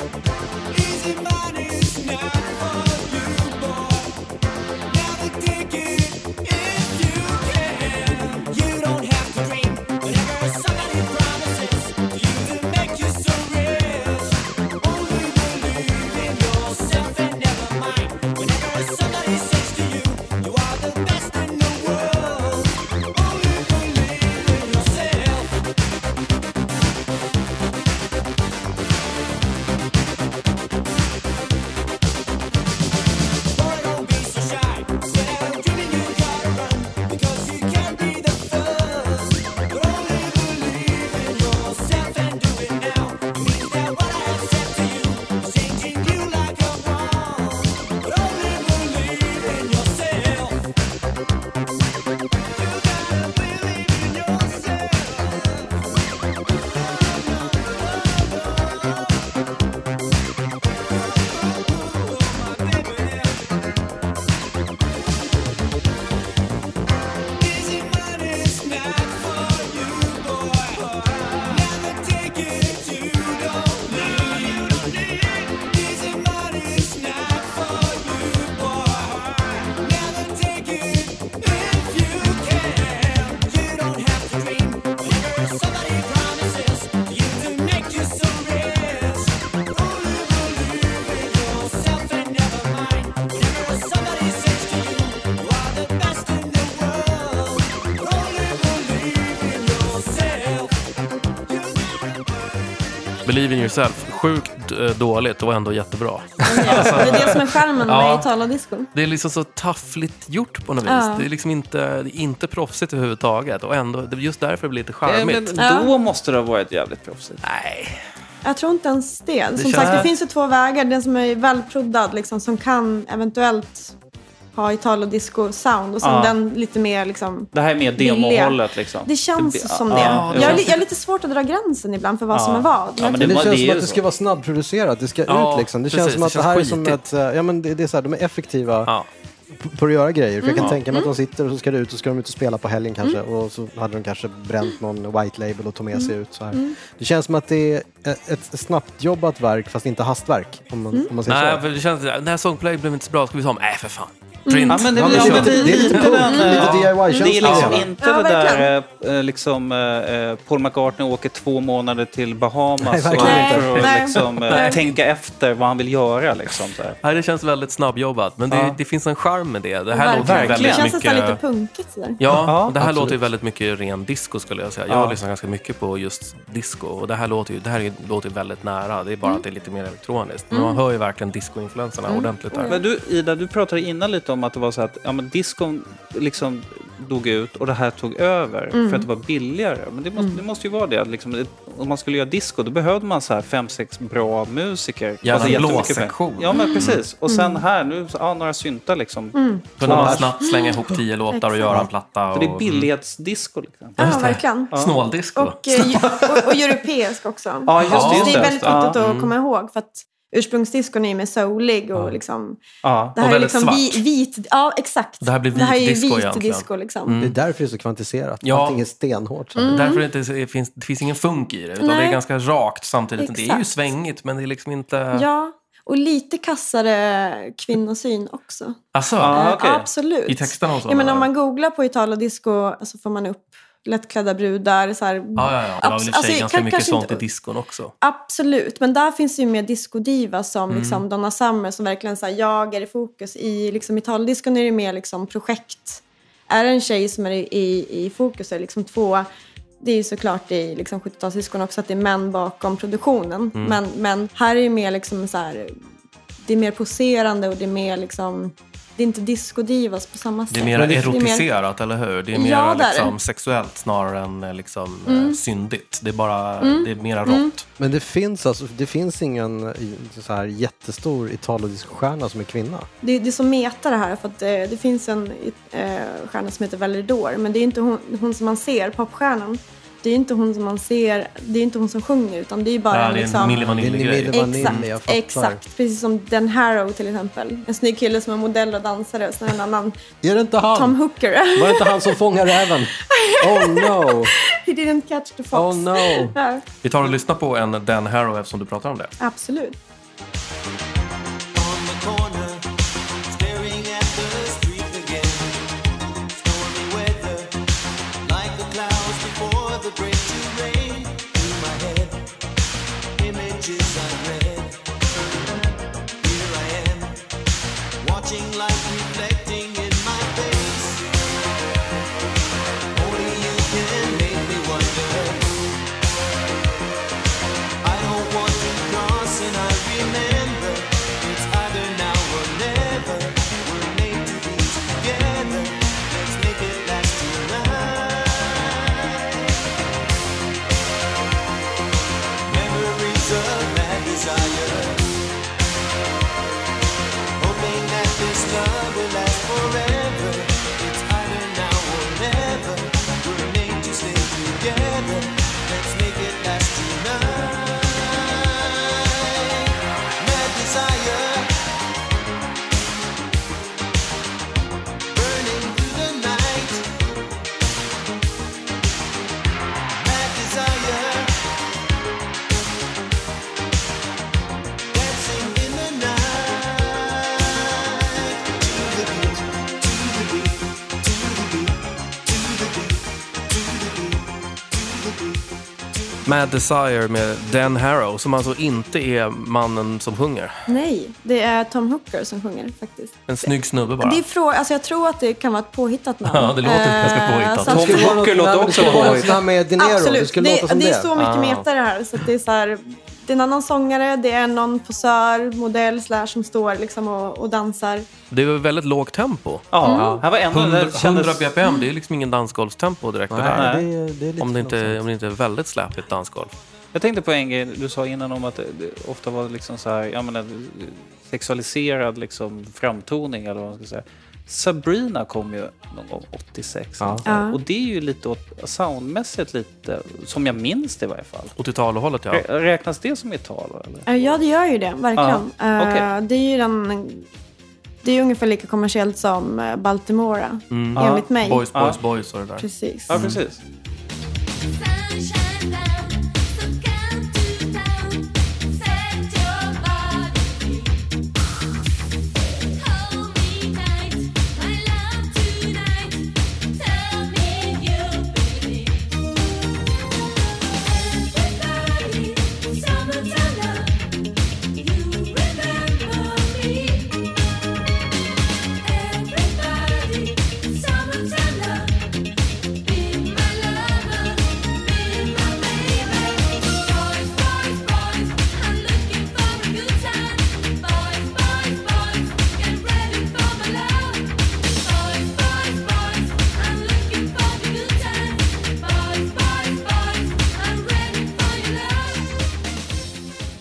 Easy money's not for you, boy. Never take it if you can. You don't have to dream whenever somebody promises you to make you so rich. Only believe in yourself and never mind. Whenever somebody says to you, you are the best in the world. Only believe in yourself. Boy, don't be so shy. When I'm dreaming, you gotta run because you can't be the first. But only believe in yourself and do it now. It means that what I have said to you is changing you like a bomb. But only believe in yourself. You gotta believe in yourself. Easy money's not for you, boy. Never take it you don't need. Easy money's not for you, boy. Never take it if you can. You don't have to dream whenever somebody promises you to make you so rich. Only believe in yourself and never mind. Whenever somebody says to you, you are the best in the world. Only believe in yourself. Believe in Yourself, sjukt dåligt och ändå jättebra. Det är det som är skärmen Ja. med Italo-disco. Det är liksom så taffligt gjort på något vis. Ja. Det är liksom inte proffsigt överhuvudtaget. Och ändå, det är just därför det blir lite charmigt. Men då måste det ha varit jävligt proffsigt. Nej. Jag tror inte ens det. Som känns- sagt, det finns ju två vägar. Den som är välproddad, liksom, som kan eventuellt ha Italo-disco-sound. Och sen Ja. den lite mer liksom... Det här är mer demohållet liksom. Det känns som det. Ja, Jag är lite svårt att dra gränsen ibland för vad som är vad. Ja, men Det det känns är som ju att det så. ska vara snabbproducerat. Det ska Ja, ut liksom. Det precis. känns som Det att det känns här är som skitigt. ett... Ja, men det är så här, de är effektiva Ja. på att göra grejer. För jag kan tänka mig att de sitter och så ska det ut och ska de ut och spela på helgen kanske. Och så hade de kanske bränt någon white label och tog med sig ut så här. Det känns som att det är ett snabbt jobbat verk fast inte hastverk. Om man säger Nej, så. för det känns, den här songplay blev inte så bra. Ska vi ta om? Nej, för fan. Print. Ja, men det, Ja, men ja, men det är lite lite punk, den, lite DIY-känsla. det är liksom Ja. inte Ja, det där verkligen. Paul McCartney åker 2 månader till Bahamas Nej, och verkligen inte. för att Nej. liksom, Nej. tänka efter vad han vill göra. Liksom, så här. Nej, det känns väldigt snabbjobbat, men Ja. det finns en charm med det. Det här låter ju Verkligen. Det väldigt känns nästan mycket... lite punkigt sådär. Ja, Ja, och det här absolut. låter ju väldigt mycket ren disco skulle jag säga. Jag har lyssnat ganska mycket på just disco och det här låter ju väldigt nära. Det är bara att det är lite mer elektroniskt. Men man hör ju verkligen disco-influenserna ordentligt där. Men du, Ida, du pratade innan lite om att det var så att discon liksom dog ut och det här tog över för att det var billigare. Men det måste ju vara det. Liksom, om man skulle göra disco, då behövde man så här 5-6 bra musiker. Ja, en jättemycket blåsektion. pengar. Ja, men precis. Och sen här, nu, några syntar liksom. Kunde man snabbt slänga ihop 10 låtar och göra en platta. Så det är Och, billighetsdisco. Liksom. Ja, verkligen. snåldisco. Och europeisk också. Ja, just det det. är väldigt Ja. viktigt att komma ihåg för att ursprungsdiskon är ju mer soulig och liksom... Ja. Det här Och är väldigt liksom svart. vit... Ja, exakt. Det här blir är ju vit disco vit egentligen. disco liksom. Det är därför det är så kvantiserat. Ja. Allting är stenhårt. Så. Därför det finns ingen funk i det. Utan Nej. det är ganska rakt samtidigt. Det är ju Exakt. svängigt, men det är liksom inte... Ja, och lite kassare kvinnosyn också. Alltså, Ja, okej. Absolut. i texterna och så. Ja, men om man googlar på Italo-disco så får man upp lättklädda brudar. Så här, Ja. Det var väl i och för sig ganska mycket kanske sånt inte- i diskon också. Absolut, men där finns ju mer discodiva som liksom Donna Summer som verkligen så här, jag är i fokus. I liksom, Italo-discon är det mer liksom, projekt. Är det en tjej som är i fokus är det liksom 2... Det är ju såklart i liksom 70-talsdiskon också att det är män bakom produktionen. Men här är ju mer liksom så här... Det är mer poserande och det är mer liksom... Det är inte discodivas på samma sätt. Det är mer erotiserat, eller hur? Det är mer Ja, det är liksom, det. sexuellt snarare än liksom, syndigt. Det är bara det är mera rått. Men det finns ingen så här jättestor Italo-disco-stjärna som är kvinna. Det är så meta det här för att det finns en stjärna som heter Valerie Dore, men det är inte hon som man ser, popstjärnan. Det är inte hon som man ser, det är inte hon som sjunger utan det är bara Ja, det är liksom... en Milli Vanilli-grej. Jag fattar. Exakt, precis som Dan Harrow till exempel. En snygg kille som är modell och dansare och sen en annan Är det inte han? Tom Hooker. Var det inte han som fångar räven? Oh no! He didn't catch the fox. Oh no! Ja, Vi tar och lyssnar på en Dan Harrow eftersom du pratar om det. absolut. On the corner, staring at the street again. Stormy weather, like the clouds before the break to rain. In my head, images unread. Here I am, watching light reflecting in my face. Only you can make me wonder. I don't want to cross and I remember it's either now or never. We're made to be together. Let's make it last tonight. Memories of mad desire. Hoping that this love will last forever. It's either now or never. We're made to stay together. Let's make it last tonight. Mad desire, burning through the night. Mad desire, dancing in the night. To the beat, to the beat, to the beat, to the beat, to the beat, to the beat. Mad Desire med Dan Harrow som alltså inte är mannen som sjunger. Nej, det är Tom Hooker som sjunger faktiskt. En snygg snubbe bara. Det är alltså jag tror att det kan vara ett påhittat namn. Ja, det låter ganska påhittat. så att- Tom Hooker låter också Det påhittat. skulle vara med De Niro. Det Absolut, skulle låta som det det. är så mycket meta i det här. Så att det är så här, det är en annan sångare, det är någon posör, modell som står liksom och dansar. Det är väldigt lågt tempo. Ja, här var en av 100, det kändes... 100 bpm, det är liksom ingen dansgolvstempo direkt. det där. Nej, det är lite Om det inte långsamt. är väldigt släpigt dansgolv. Jag tänkte på en grej du sa innan om att det ofta var liksom så här, jag menar, sexualiserad liksom framtoning eller vad man ska säga. Sabrina kom ju någon gång 86. Ja. Ja. Och det är ju lite soundmässigt lite, som jag minns det i varje fall. Åt Italo-hållet, ja. Räknas det som Italo eller? Ja, det gör ju det, verkligen. Ja, okej. Det är ju det är ungefär lika kommersiellt som Baltimora, enligt mig. Boys, boys, boys och det där. Precis. Ja, precis. Sunshine down, so come to town. Set your body free. Hold me tight.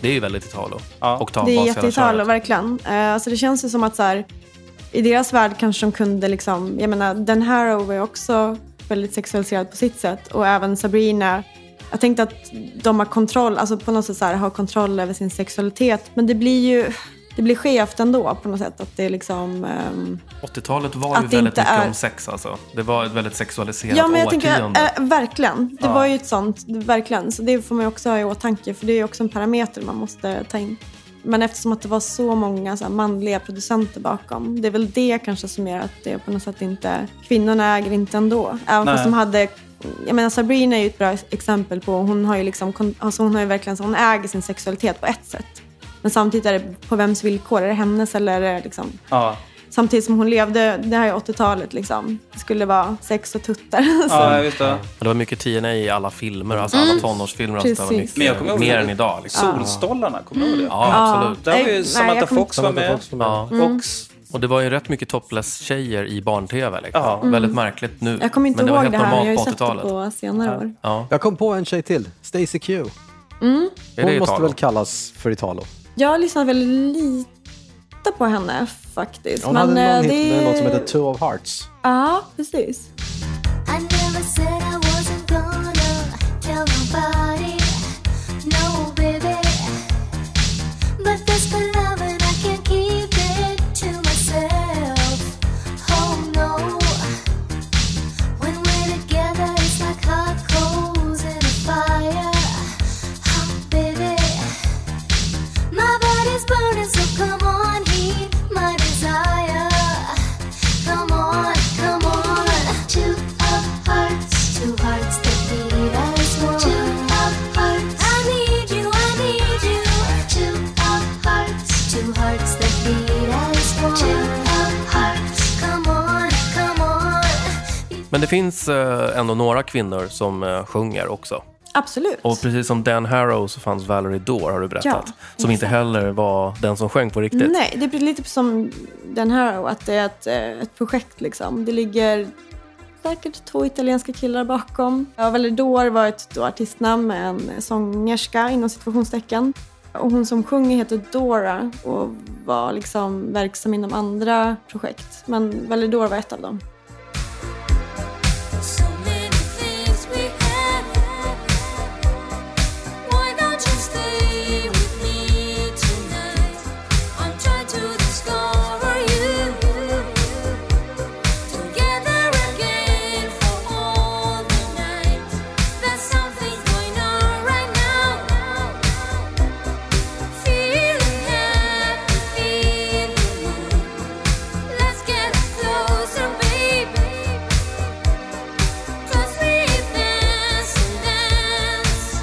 Det är ju väldigt Italo. Ja. Oktavbas Det är hela jätte-Italo, köret. verkligen. Så det känns ju som att så här, i deras värld kanske de kunde liksom, jag menar, Dan Harrow är också väldigt sexualiserad på sitt sätt. Och även Sabrina. Jag tänkte att de har kontroll, alltså på något sätt så här, har kontroll över sin sexualitet. Men det blir skevt ändå på något sätt. Att det är liksom... 80-talet var ju att det väldigt inte mycket är- om sex alltså. Det var ett väldigt sexualiserat Ja, men jag årtionde. tänker, verkligen. Det Ja. var ju ett sånt, verkligen. Så det får man ju också ha i åtanke. För det är ju också en parameter man måste ta in. Men eftersom att det var så många så här, manliga producenter bakom. Det är väl det kanske som gör att det på något sätt inte... Kvinnorna äger inte ändå. Även Nej. fast de hade... Jag menar, Sabrina är ju ett bra exempel på... Hon har ju liksom... Alltså hon har ju verkligen... Hon äger sin sexualitet på ett sätt. Men samtidigt är det på vems villkor? Är det hennes eller är det liksom... Ja, Samtidigt som hon levde... Det här är 80-talet liksom. Det skulle vara sex och tuttar. Så- ja jag vet det. Men det var mycket TNA i alla filmer, alltså alla tonårsfilmer. Alltså, det var Precis. Men jag mycket kommer ihåg mer det. än idag. Liksom. Solstollarna, kommer du ihåg det? Ja, absolut. Där var ju Nej, Samantha jag kommer- Fox var med. Ja. Mm. Och Och det var ju rätt mycket topless-tjejer i barn-tv. Liksom. Ja. Väldigt märkligt nu. Jag kommer inte men det var ihåg helt det här, men jag normalt har ju på sett det 80-talet. på senare år. Ja. Jag kom på en tjej till. Stacey Q. Är det Hon måste Italo? väl kallas för Italo. Jag har lyssnat väldigt lite på henne faktiskt. Hon hade någon hit det... med något som heter Two of Hearts. Ja, precis. I never said I wasn't gonna tell nobody, no baby. But this good love and I can't keep it to myself. Oh no. When we're together it's like hot coals in a fire. Oh baby. My body's burning so come on, heat my desire. Come on, come on. Two of hearts that beat as one. Two of hearts, I need you, I need you. Two hearts that beat as one. Two of hearts, come on, come on. Men det finns ändå några kvinnor som sjunger också. Absolut. Och precis som Dan Harrow så fanns Valerie Dore, har du berättat. Ja, som inte heller var den som sjöng på riktigt. Nej, det blir lite som den här, att det är ett projekt liksom. Det ligger säkert 2 italienska killar bakom. Valerie Dore var ett då artistnamn med en sångerska inom situationstecken. Och hon som sjunger heter Dora och var liksom verksam inom andra projekt. Men Valerie Dore var ett av dem. So many things we have. Why don't you stay with me tonight? I'm trying to discover you. Together again for all the night. There's something going on right now. Feeling happy, feeling good. Let's get closer, baby. 'Cause we dance and dance.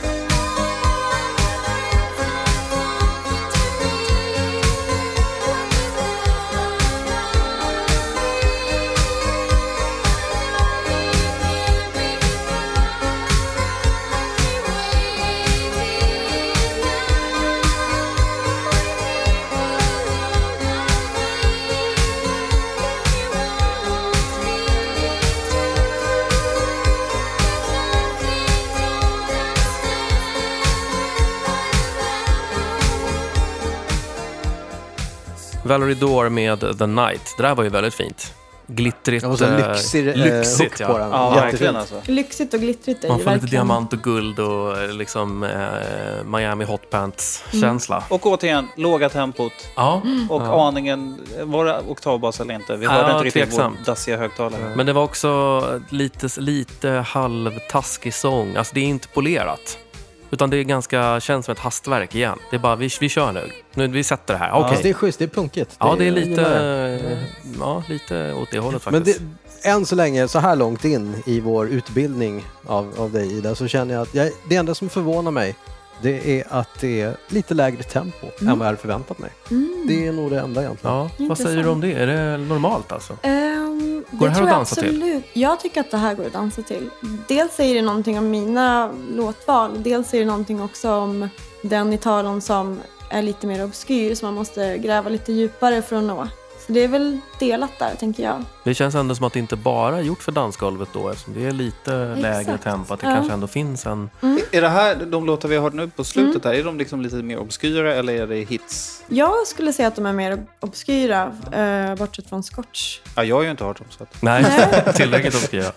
Valerie Dore med The Night. Det där var ju väldigt fint. Glittrigt. Det var så lyxig lyxigt, hook på den. ja, Jättefint. verkligen alltså. Lyxigt och glittrigt är Man ju får lite verkligen. diamant och guld och liksom Miami Hot Pants-känsla. Och återigen, låga tempot. Ja, Och ja. aningen, var det oktavbas eller inte? Vi Ja, hörde inte riktigt tveksamt. vår dassiga högtalare. Men det var också lite halvtaskig sång. Alltså det är inte polerat. Utan det är ganska, känns som ett hastverk igen. Det är bara, vi kör nu. Vi sätter det här. Okej. Alltså, det är schysst, det är punkigt. Ja, det är jag gillar det. lite åt det hållet Men faktiskt. än så länge, så här långt in i vår utbildning av dig, Ida, så känner jag att det enda som förvånar mig, det är att det är lite lägre tempo än vad jag hade förväntat mig. Det är nog det enda egentligen. Ja, vad säger du om det? Är det normalt alltså? Går det här att dansa till? absolut. Jag tycker att det här går att dansa till. Dels säger det någonting om mina låtval. Dels säger det någonting också om den Italon som är lite mer obskyr. Så man måste gräva lite djupare för att nå. Så det är väl delat där, tänker jag. Det känns ändå som att det inte bara är gjort för dansgolvet då, eftersom det är lite lägre tempo. Att det kanske ändå finns en... Är det här, de låtar vi har hört nu på slutet här, är de liksom lite mer obskyra eller är det hits? Jag skulle säga att de är mer obskyra, bortsett från Scotch. Ja, jag har ju inte hört dem så att... Nej, tillräckligt obskyra.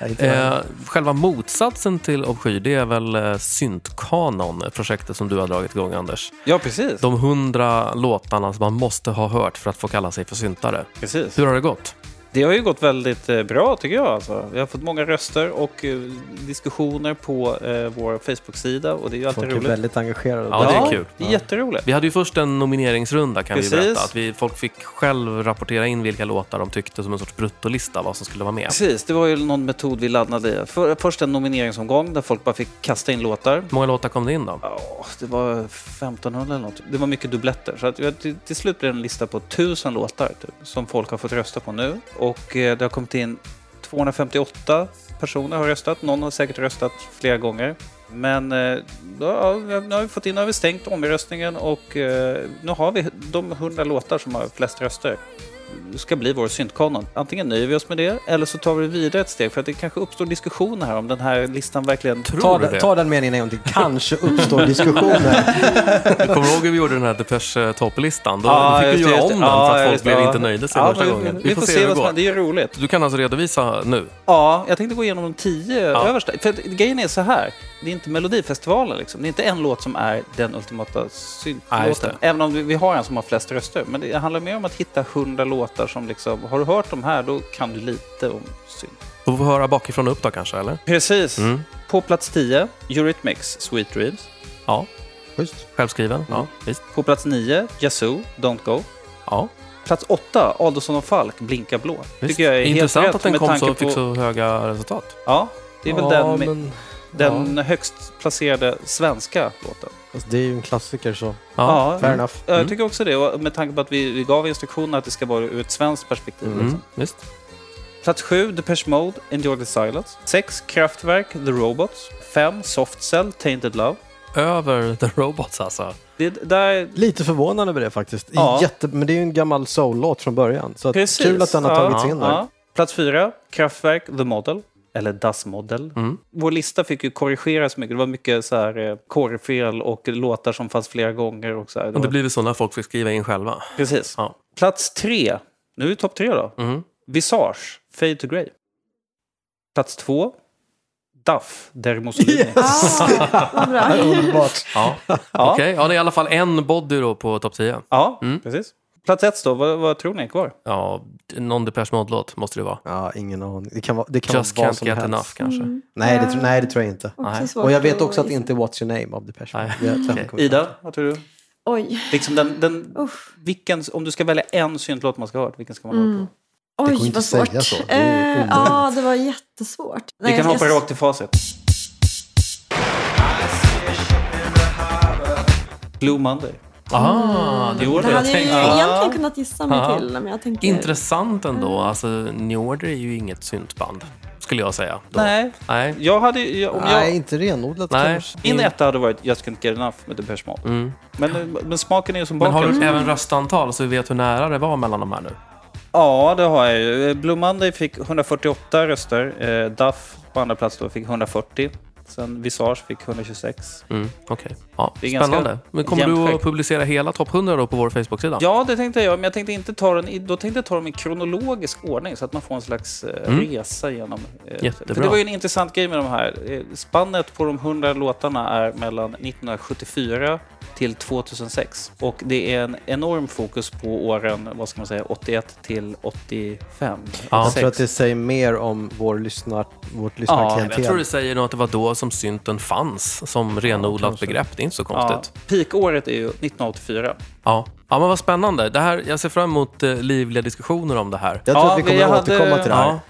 Själva motsatsen till obskyr, det är väl Syntkanon, projektet som du har dragit igång, Anders. Ja, precis. De 100 låtarna som man måste ha hört för att få kalla sig för syntare. Precis. Hur har det gått? Det har ju gått väldigt bra tycker jag. Alltså. Vi har fått många röster och diskussioner på vår Facebook-sida och det är ju alltid Folk är roligt. väldigt engagerade. Ja, det är kul. Det är jätteroligt. Vi hade ju först en nomineringsrunda, kan Precis. vi berätta. Att folk fick själv rapportera in vilka låtar de tyckte som en sorts bruttolista, vad som skulle vara med. Precis, det var ju någon metod vi laddade i. Först en nomineringsomgång där folk bara fick kasta in låtar. Hur många låtar kom det in då? Ja, det var 1500 eller något. Det var mycket dubbletter. Så att till slut blev det en lista på 1000 låtar typ, som folk har fått rösta på nu. Och det har kommit in 258 personer har röstat. Någon har säkert röstat flera gånger. Men nu har vi stängt omröstningen och nu har vi de 100 låtar som har flest röster. Det ska bli vår syntkanon. Antingen nöjer vi oss med det eller så tar vi vidare ett steg för att det kanske uppstår diskussioner här om den här listan verkligen... Ta den meningen en gång till. Kanske uppstår diskussioner. Du kommer ihåg hur vi gjorde den här Depeche topplistan? Då fick vi göra om den för att folk blev inte nöjda sig första gången. Vi får se vad som händer. Det är roligt. Du kan alltså redovisa nu? Ja, jag tänkte gå igenom de 10 översta. För att grejen är så här. Det är inte Melodifestivalen liksom. Det är inte en låt som är den ultimata syntlåten. Även om vi har en som har flest röster. Men det handlar mer om att hitta 100 låtar som liksom, har du hört dem här, då kan du lite om synt. Och vi får höra bakifrån upp då kanske, eller? Precis. På plats 10, Eurythmics, Sweet Dreams. Ja. Just. Självskriven? Ja, visst. På plats 9, Yazoo, Don't Go. Ja. Plats 8, Alderson och Falk, Blinka blå. Visst. Tycker jag är intressant helt att den med kom tanke så, fick på... så höga resultat. Ja, det är väl den men... högst placerade svenska låten. Alltså, det är ju en klassiker så. Ja, fair enough. Jag tycker också det. Och med tanke på att vi gav instruktioner att det ska vara ur ett svenskt perspektiv. Liksom. Visst. Plats 7, Depeche Mode, Enjoy the Silence. 6, Kraftwerk, The Robots. 5, Soft Cell, Tainted Love. Över The Robots alltså. Lite förvånande med det faktiskt. Ja. Men det är ju en gammal soul-låt från början. Så Precis. Kul att den har tagits in där. Ja. Plats 4, Kraftwerk, The Model. Eller Das Model. Vår lista fick ju korrigeras mycket. Det var mycket så här korrefel och låtar som fanns flera gånger. Och så här. Och det blir väl så när folk fick skriva in själva. Precis. Ja. Plats 3. Nu är det topp 3 då. Visage, Fade to Grey. Plats 2. Duff, Der Mussolini. Vad bra. Underbart. Ja. Okej, ja, det är i alla fall en body då på topp 10. Ja, precis. Plats 1 då, vad tror ni är kvar? Ja, någon Depeche Mode-låt måste det vara. Ja, ingen aning. Det kan vara Just vad Can't som Get helst. Enough kanske. Nej, det tror jag inte. Nej. Och jag vet också att det inte är What's Your Name av Depeche Mode. Nej. Ida, vad tror du? Oj. Liksom vilken, om du ska välja en syntlåt man ska ha hört, vilken ska man ha på? Det går Oj, inte vad att säga svårt. så. Det är omöjligt. Ja, det var jättesvårt. Vi kan hoppa rakt till facit. Blue Monday. Det gjorde Det hade jag ju tänkte- egentligen kunnat gissa mig till. Men jag tänker... Intressant ändå. Alltså, New Order är ju inget syntband, skulle jag säga. Då. Nej, Nej. jag hade Nej, inte renodlat Nej. kanske. min etta hade varit Just Can't Get Enough med Depeche Mode. Men smaken är ju som Men har baken. du även röstantal så vi vet hur nära det var mellan de här nu? Ja, det har jag ju. Blue Monday fick 148 röster. Duff på andra plats då fick 140. Sen Visage fick 126. Okej. Ja, Det är ganska spännande. Men kommer jämnt du att högt. publicera hela topp 100 då på vår Facebook-sida? Ja, det tänkte jag. Men jag tänkte inte ta den då tänkte jag ta dem i kronologisk ordning så att man får en slags resa genom. Jättebra. För det var ju en intressant grej med de här. Spannet på de 100 låtarna är mellan 1974 till 2006. Och det är en enorm fokus på åren, vad ska man säga, 81 till 85. Jag tror att det säger mer om vårt lyssnarklientel. Jag tror det säger nog att det var då som synten fanns som renodlat begrepp. Det är inte så konstigt. Peak-året är ju 1984. Ja, men vad spännande. Det här, jag ser fram emot livliga diskussioner om det här. Jag tror att vi kommer att återkomma till det här. Ja.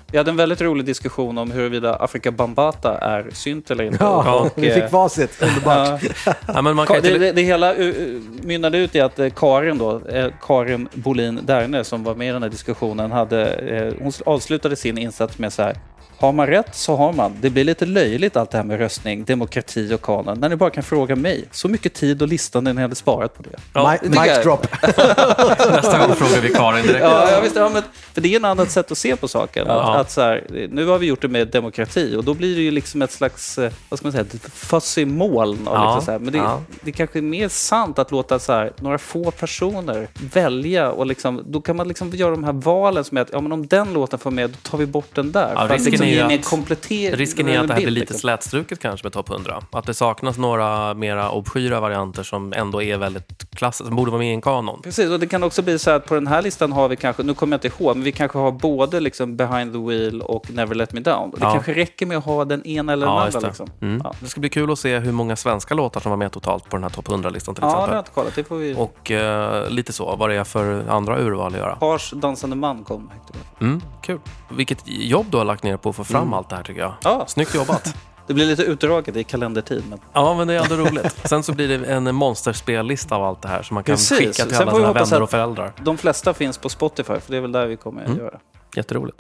Vi hade en väldigt rolig diskussion om huruvida Afrika Bambata är synt eller inte. Ja, Och, vi fick facit. Underbart. Ja, men man kan det hela mynnade ut i att Karin Bolin Derne, som var med i den här diskussionen, hon avslutade sin insats med så här: har man rätt så har man. Det blir lite löjligt allt det här med röstning, demokrati och kanon. När ni bara kan fråga mig. Så mycket tid och listan ni hade sparat på det. Ja, Mic drop. nästa gång frågar vi Karin direkt. Ja, visst, men för det är ett annat sätt att se på saken. Ja. Att så här, nu har vi gjort det med demokrati och då blir det ju liksom ett slags, vad ska man säga, ett fuzzy moln. Av liksom så här. Men det kanske är mer sant att låta så här, några få personer välja och liksom, då kan man liksom göra de här valen som är att men om den låten får med, då tar vi bort den där. Ja, för att liksom ge en risken är att det här blir lite slätstruket kanske med topp 100. Att det saknas några mera obskyra varianter som ändå är väldigt klassiska, som borde vara med i en kanon. Precis, och det kan också bli så att på den här listan har vi kanske, nu kommer jag inte ihåg, men vi kanske har både liksom Behind the Wheel och Never Let Me Down. Det kanske räcker med att ha den ena eller den andra. Liksom. Det ska bli kul att se hur många svenska låtar som var med totalt på den här topp 100-listan till Ja, exempel. det har jag inte kollat. Det får vi... Och lite så, vad det är för andra urval att göra. Pars dansande man kom. Kul. Vilket jobb du har lagt ner på att få fram allt det här tycker jag. Ja. Snyggt jobbat. Det blir lite utdraget i kalendertid. Men... Ja, men det är ändå roligt. Sen så blir det en monsterspellista av allt det här som man kan skicka till Sen alla får vi sina hoppas vänner att och föräldrar. de flesta finns på Spotify, för det är väl där vi kommer att göra. Jätteroligt.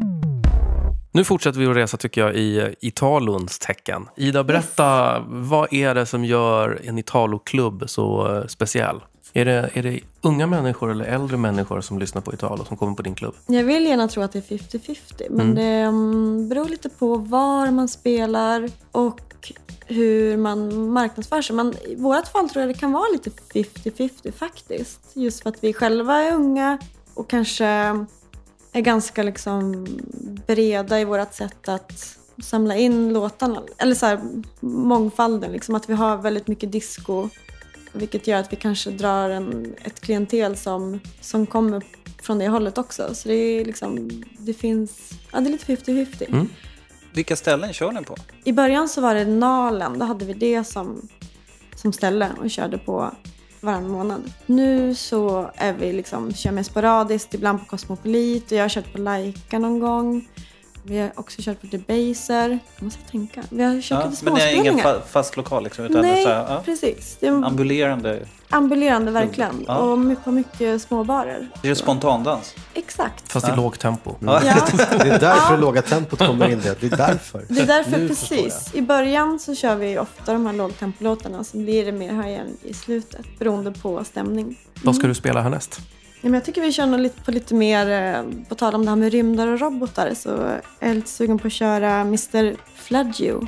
Nu fortsätter vi att resa tycker jag i Italons tecken. Ida, berätta, vad är det som gör en Italo-klubb så speciell? Är det unga människor eller äldre människor som lyssnar på Italo som kommer på din klubb? Jag vill gärna tro att det är 50-50. Men det beror lite på var man spelar och hur man marknadsför sig. Men i vårt fall tror jag det kan vara lite 50-50 faktiskt. Just för att vi själva är unga och kanske är ganska liksom breda i vårt sätt att samla in låtarna. Eller så här, mångfalden. Liksom, att vi har väldigt mycket disco. Vilket gör att vi kanske drar ett klientel som kommer från det hållet också. Så det är liksom, det finns, det är lite 50-50. Vilka ställen kör ni på? I början så var det Nalen, då hade vi det som ställe och körde på varann månad. Nu så är vi liksom, kör mer sporadiskt, ibland på Cosmopolit och jag har kört på Laika någon gång. Vi har också kört på Debaser. Jag måste tänka. Vi har kört lite men det är småspelningar. ingen fast lokal liksom, utan Nej, så här, precis. Det är ambulerande verkligen. Ja. Och på mycket småbarer. Det är spontandans. Exakt. Fast i lågt tempo. Ja. Det är därför låga tempot kommer in. Det är därför. Det är därför Nu förstår precis. I början så kör vi ofta de här lågtempolåtarna. Så blir det mer höjare i slutet. Beroende på stämning. Vad ska du spela härnäst? Ja, men jag tycker vi kör nog på lite mer, på tal om det här med rymdar och robotar, så är jag lite sugen på att köra Mr. Flaggio.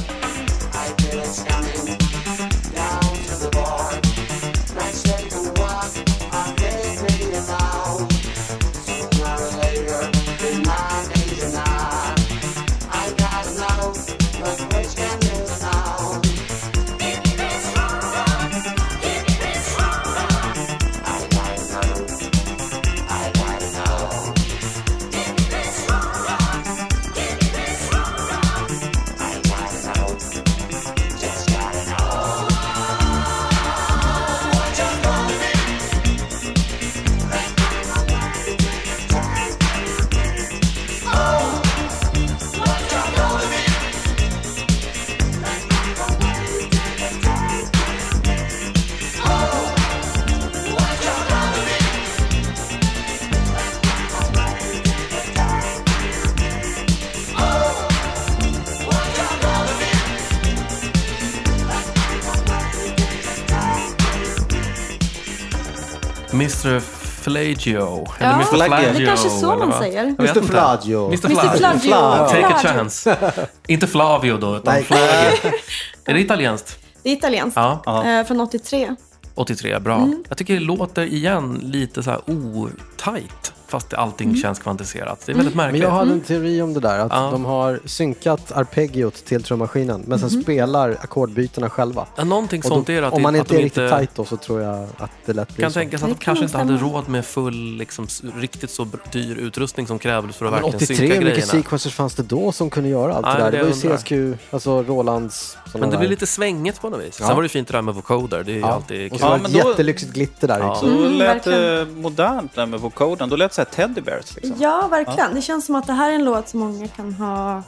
Mr. Flagio. Ja, Eller Mr. Flagio. det är kanske så eller man vad? säger. Jag vet Mr. inte. Flagio. Mr. Flagio. Take a chance. Inte Flavio då, utan Nej. Flagio. Är det italienskt? Det är italienskt. Ja. Från 83. 83, bra. Jag tycker det låter igen lite så här otajt. Fast allting känns kvantiserat. Det är väldigt märkligt. Men jag hade en teori om det där. Att Ja. de har synkat arpeggiot till trummaskinen. Men sen spelar ackordbytena själva. Ja, någonting Och sånt då, är det att om man att inte de är riktigt tajt då, så tror jag att det lätt blir kan så. tänka sig att Det de kanske kan inte hade stämma. råd med full, liksom, riktigt så dyr utrustning som krävdes för att Men verkligen synka 83, vilka grejerna. sequencers fanns det då som kunde göra allt Ja, det där? det Det var ju undrar. CSQ, alltså Rolands. Men det blir lite svängigt på något vis. Ja. Sen var det fint det där med vocoder. Det är ju alltid Och kul. så var men det då- jättelyxigt glitter där. Ja. också. Så lät det verkligen. modernt där med vocoden. Då lät så här Teddy Bears liksom. Ja, verkligen. Det känns som att det här är en låt som många kan ha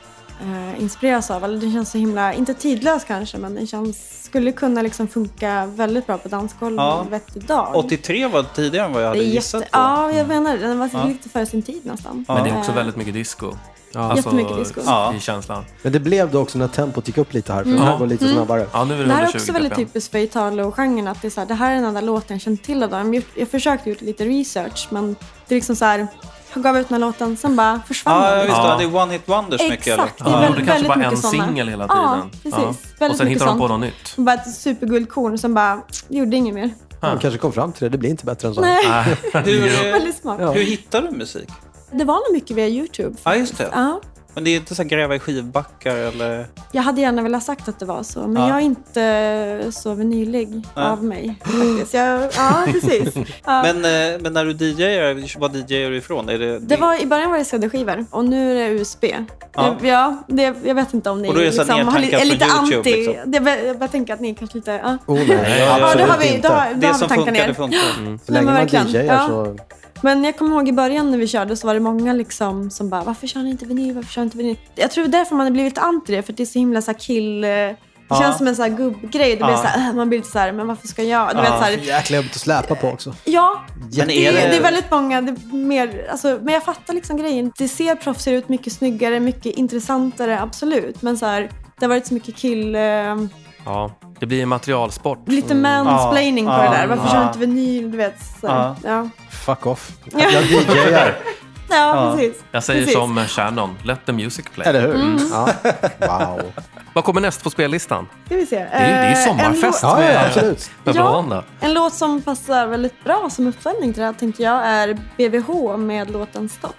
inspireras av. Eller det känns så himla, inte tidlös kanske, men den skulle kunna liksom funka väldigt bra på dansgolvet idag. 83 var tidigare än vad jag hade gissat på. Ja, jag menar den var lite före sin tid nästan. Men det är också väldigt mycket disco. Jättemycket disco. I känslan. Men det blev då också när tempot gick upp lite här. För den här går lite snabbare. Ja, nu är det Det här är 120 också väldigt ppm. typiskt för Italo-genren. Att det är så här, det här är den enda låten jag känt till av dem. Jag försökte gjort lite research, men det är liksom så här, jag gav ut den här låten, sen bara försvann den. Ja, visst. Ja. Det är One Hit Wonders mycket. Eller? Exakt, det är Ja, väldigt, det kanske väldigt bara mycket en såna. singel hela Ja, tiden. precis. Och Väldigt sen mycket hittar de på sånt. något nytt. Bara ett superguldkorn som bara gjorde inget mer. De kanske kom fram till det. Det blir inte bättre än så. Nej, Hur väldigt smart. Ja. hittar du musik? Det var nog mycket via YouTube. Ja, just det. Ja. Men det är inte så här gräva i skivbackar eller... Jag hade gärna velat sagt att det var så, men Ja. jag är inte så vinylig av mig faktiskt. Ja, precis. Ja. Men när du DJar, vad DJar du ifrån? Är det I början var det CD-skivor och nu är det USB. Ja. Jag vet inte om ni Och då är det så här nedtankat är lite från YouTube, anti. liksom. Jag tänker att ni kanske lite... Ja, Nej, ja då absolut har vi inte. det som tankat funkar, ner. det funkar. Så Nej, länge men man verkligen. DJar Ja. så... Men jag kommer ihåg i början när vi körde så var det många liksom som bara, varför kör ni inte vinyl? Varför kör ni inte vinyl? Jag tror därför man har blivit anti det, för det är så himla så här kill... Det känns som en sån här gubbgrej. Det blir så här, man blir lite så här, men varför ska jag? Du vet, så här, Jäkla jobbigt att släpa på också. ja, Men det är är väldigt många, det är mer, alltså, men jag fattar liksom grejen. Det ser proffsigare ut, mycket snyggare, mycket intressantare, absolut. Men så här, det har varit så mycket kill... Ja, det blir en materialsport. Lite mansplaining på det där. Varför kör ja. du inte vinyl? Du vet, så här. Ja. Fuck off. Jag DJar. Ja, precis. Jag säger Precis. som Shannon, let the music play. Eller hur? Ja. Wow. Vad kommer näst på spellistan? Ska vi se. Det är ju sommarfest Ja, med, absolut. med Ja. Blåanda. En låt som passar väldigt bra som uppföljning till det här tänkte jag är BVH med låten Stopp.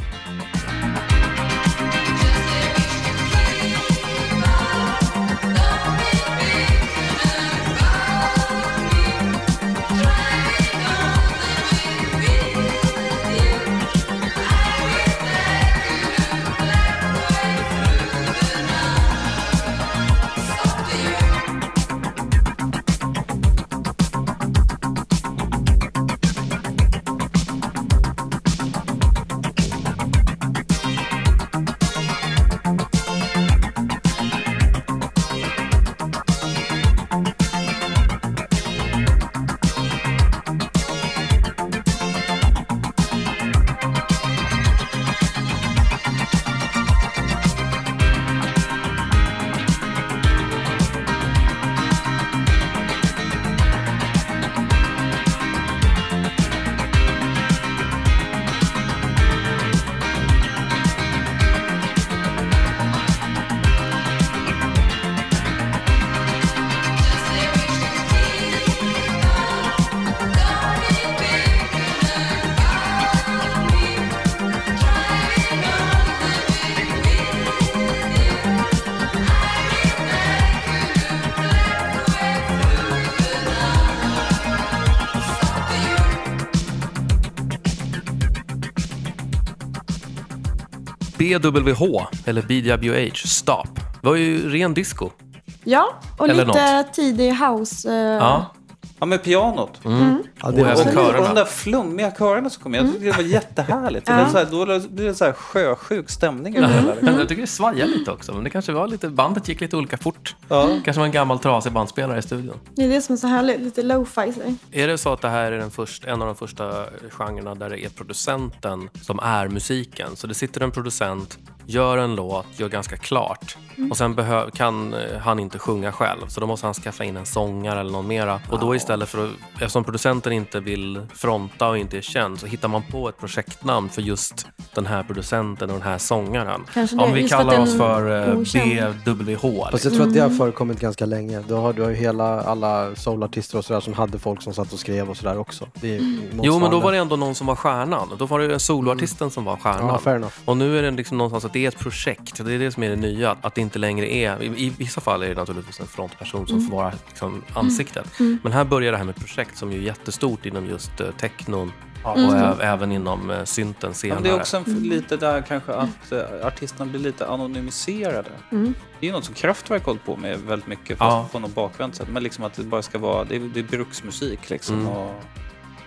BWH, eller BWH, Stop. Det var ju ren disco. Ja, och Eller lite tidig house. Ja. Ja, med pianot. Ja, Och det även var Och körerna. de där flummiga körerna som kom. Jag tyckte det var jättehärligt. Det är så här, då blir det så här sjösjuk stämning över hela. Men jag tycker det svajar lite också. Men det kanske var lite, bandet gick lite olika fort. Ja. Kanske var en gammal trasig bandspelare i studion. Det är det som är så härligt, lite lo-fi. Så. Är det så att det här är en av de första genrerna där det är producenten som är musiken? Så det sitter en producent, gör en låt, gör ganska klart. Och sen kan han inte sjunga själv. Så då måste han skaffa in en sångare eller någon mera. Och då istället för att, eftersom producenten inte vill fronta och inte är känd, så hittar man på ett projektnamn för just den här producenten och den här sångaren. Kanske det, Om vi just för att kallar den oss för okänd. BWH. Fast jag tror att det har förekommit ganska länge. Du har ju alla soulartister och sådär som hade folk som satt och skrev och sådär också. Det är Jo, men då var det ändå någon som var stjärnan. Då var det soloartisten som var stjärnan. Ja, fair enough. Och nu är det liksom någonstans att det är ett projekt. Det är det som är det nya. Att det inte längre är... I vissa fall är det naturligtvis en frontperson som får vara liksom ansiktet. Men här börjar det här med projekt som är jättestort inom just technon. Och även inom synten senare. Men det är också lite där kanske att artisterna blir lite anonymiserade. Det är ju något som Kraftwerk hållit på med väldigt mycket, fast på något bakvänt sätt. Men liksom att det bara ska vara, det är bruksmusik liksom.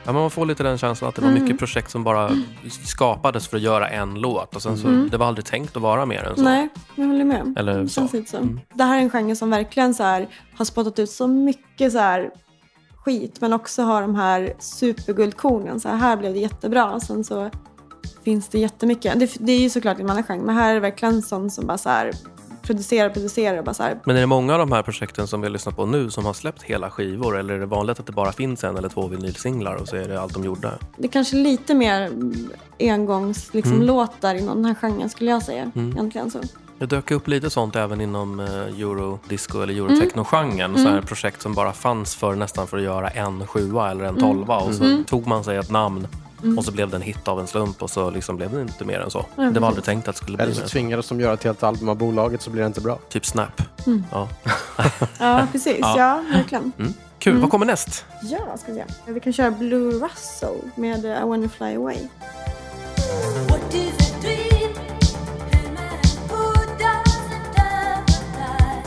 Ja, man får lite den känslan att det var mycket projekt som bara skapades för att göra en låt. Och sen så, det var aldrig tänkt att vara mer än så. Nej, jag håller med. Eller det så. känns lite så. Det här är en genre som verkligen så här, har spottat ut så mycket så här skit. Men också har de här superguldkornen. Så här blev det jättebra. Sen så finns det jättemycket. Det är ju såklart en annan genre. Men här är det verkligen sån som bara så här producerar och bara så här. Men är det många av de här projekten som vi har lyssnat på nu som har släppt hela skivor? Eller är det vanligt att det bara finns en eller 2 vinylsinglar och så är det allt de gjorde? Det är kanske lite mer engångs liksom, låtar inom den här genren skulle jag säga. Egentligen så. Det dök upp lite sånt även inom eurodisco eller eurotechno-genren. Så här projekt som bara fanns nästan för att göra en 7 eller en 12 och så tog man sig ett namn och så blev det en hit av en slump och så liksom blev det inte mer än så. Det var aldrig tänkt att det skulle bli Eller så mer. tvingades de göra ett helt album av bolaget så blir det inte bra. Typ Snap. Ja. Ja, precis. Ja, verkligen. Kul, vad kommer näst? Ja, ska vi se. Vi kan köra Blue Russell med I Wanna Fly Away. What is a dream? A man who doesn't ever die.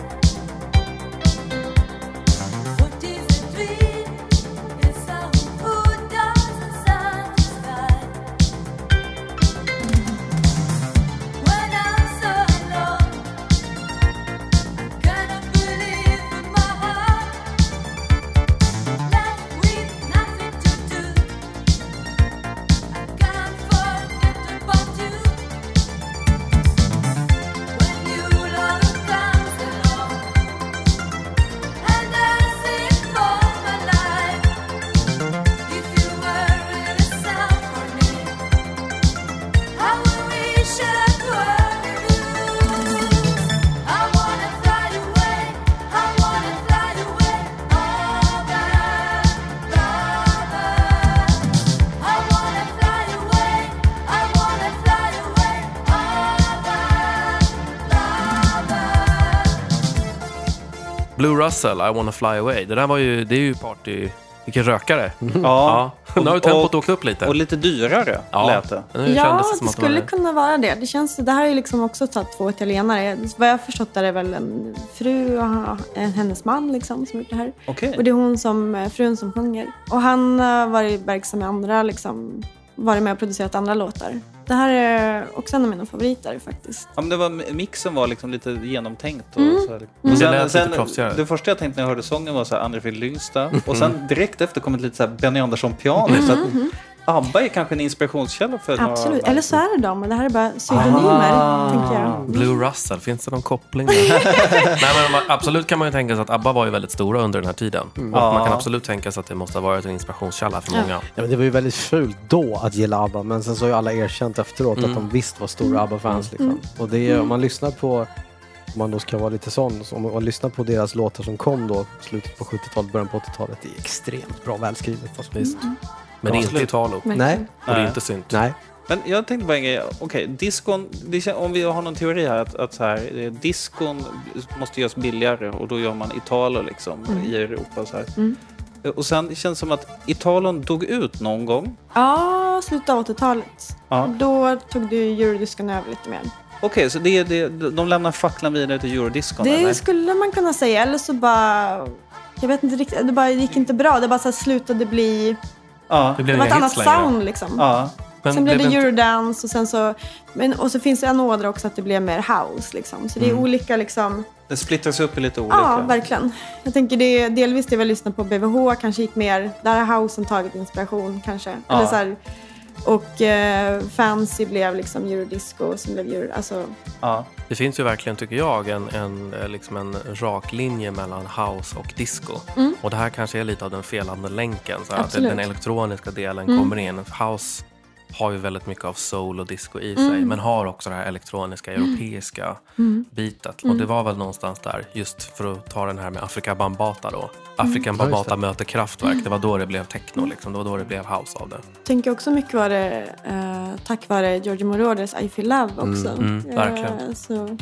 What is a dream? It's someone who doesn't satisfy. When I'm so alone, I cannot believe in my heart. Left with nothing to do. I can't forget about you. When your love comes along, and I sing for my life. If you were innocent for me, I would wish I were you. I wanna fly away, I wanna fly away, oh God, I wanna fly away, I wanna fly away, Blue Russell, I Wanna Fly Away. Det är ju party... Vilken rökare. Ja. Nu har ju tempot åkt upp lite. Och lite dyrare lät det. Nu Ja, kändes det som att skulle var... kunna vara det. Det här är ju liksom också tagit 2 italienare. Vad jag har förstått är det väl en fru och hennes man liksom, som gjort det här. Okej. Och det är frun som sjunger. Och han har varit verksam med andra, liksom, varit med och producerat andra låtar. Det här är också en av mina favoriter faktiskt. Ja, men det var, mixen var liksom lite genomtänkt. Och så här. Det Och lät sen, lite proffsigare. det första jag tänkte när jag hörde sången var så här André Lyngstad. Och sen direkt efter kom ett lite så här Benny Andersson-piano. Så att ABBA är kanske en inspirationskälla för några Absolut. band. Eller så är det de, men det här är bara pseudonymer, tänker jag. Blue Russell, finns det någon koppling där? Nej, men absolut kan man ju tänka sig att ABBA var ju väldigt stora under den här tiden. Och man kan absolut tänka sig att det måste ha varit en inspirationskälla för många. Ja, men det var ju väldigt fult då att gilla ABBA, men sen så har ju alla erkänt efteråt att de visst var stora ABBA-fans. Liksom. Och det är, om man lyssnar på, om man då ska vara lite sån, om man lyssnar på deras låtar som kom då slutet på 70-talet, början på 80-talet, det är extremt bra välskrivet. Alltså. Visst. Men det är inte Italo. Nej. Och det är inte synt. Nej. Men jag tänkte bara en grej. Okej, diskon, om vi har någon teori här att så här, diskon måste göras billigare och då gör man Italo liksom i Europa och så här. Och sen det känns som att Italon dog ut någon gång. Ja, slutet av 80-talet. Ja. Då tog du eurodisken över lite mer. Okej, så de lämnar facklan vidare till eurodiscon? Det eller? skulle man kunna säga. Eller så bara... Jag vet inte riktigt. Det bara gick inte bra. Det bara så här slutade bli... Ja. Det Det blev var ett inga annat hits längre. sound liksom. Ja. Men Sen blev det inte- eurodance och sen så... Och så finns det en ådra också att det blev mer house liksom. Så det är olika liksom... Det splittras upp i lite olika. Ja, verkligen. Jag tänker det är delvis det vi lyssnar på BVH kanske gick mer... Där har housen tagit inspiration kanske. Ja. Eller så här, och Fancy blev liksom eurodisco som blev euro... Alltså... Ja. Det finns ju verkligen, tycker jag, liksom en rak linje mellan house och disco. Och det här kanske är lite av den felande länken. Så att Absolut. den elektroniska delen kommer in. House har ju väldigt mycket av soul och disco i sig. Men har också det här elektroniska, europeiska bitet. Och det var väl någonstans där, just för att ta den här med Afrika Bambata då. Afrika Bambata möter Kraftwerk. Det var då det blev techno liksom. Det var då det blev house av det. Jag tänker också mycket var det tack vare Giorgio Moroder's I Feel Love också. verkligen. Så.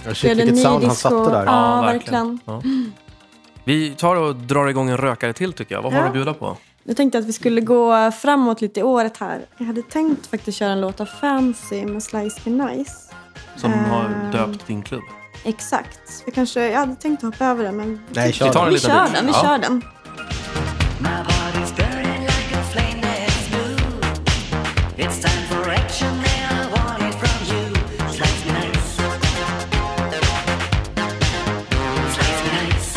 Shit, vilket sound han satte där. Ja, verkligen. Ja. Vi tar och drar igång en rökare till tycker jag. Vad har du att bjuda på? Jag tänkte att vi skulle gå framåt lite i året här. Jag hade tänkt faktiskt köra en låt av Fancy med Slice Me Nice. Som har döpt din klubb. Exakt. Jag hade tänkt hoppa över den, men Nej, Vi tar en vi liten kör bit. den. Vi Ja. kör den. My body's burning like a flame that's blue. It's time for action and I want it from you. Slice me nice. Slice me nice.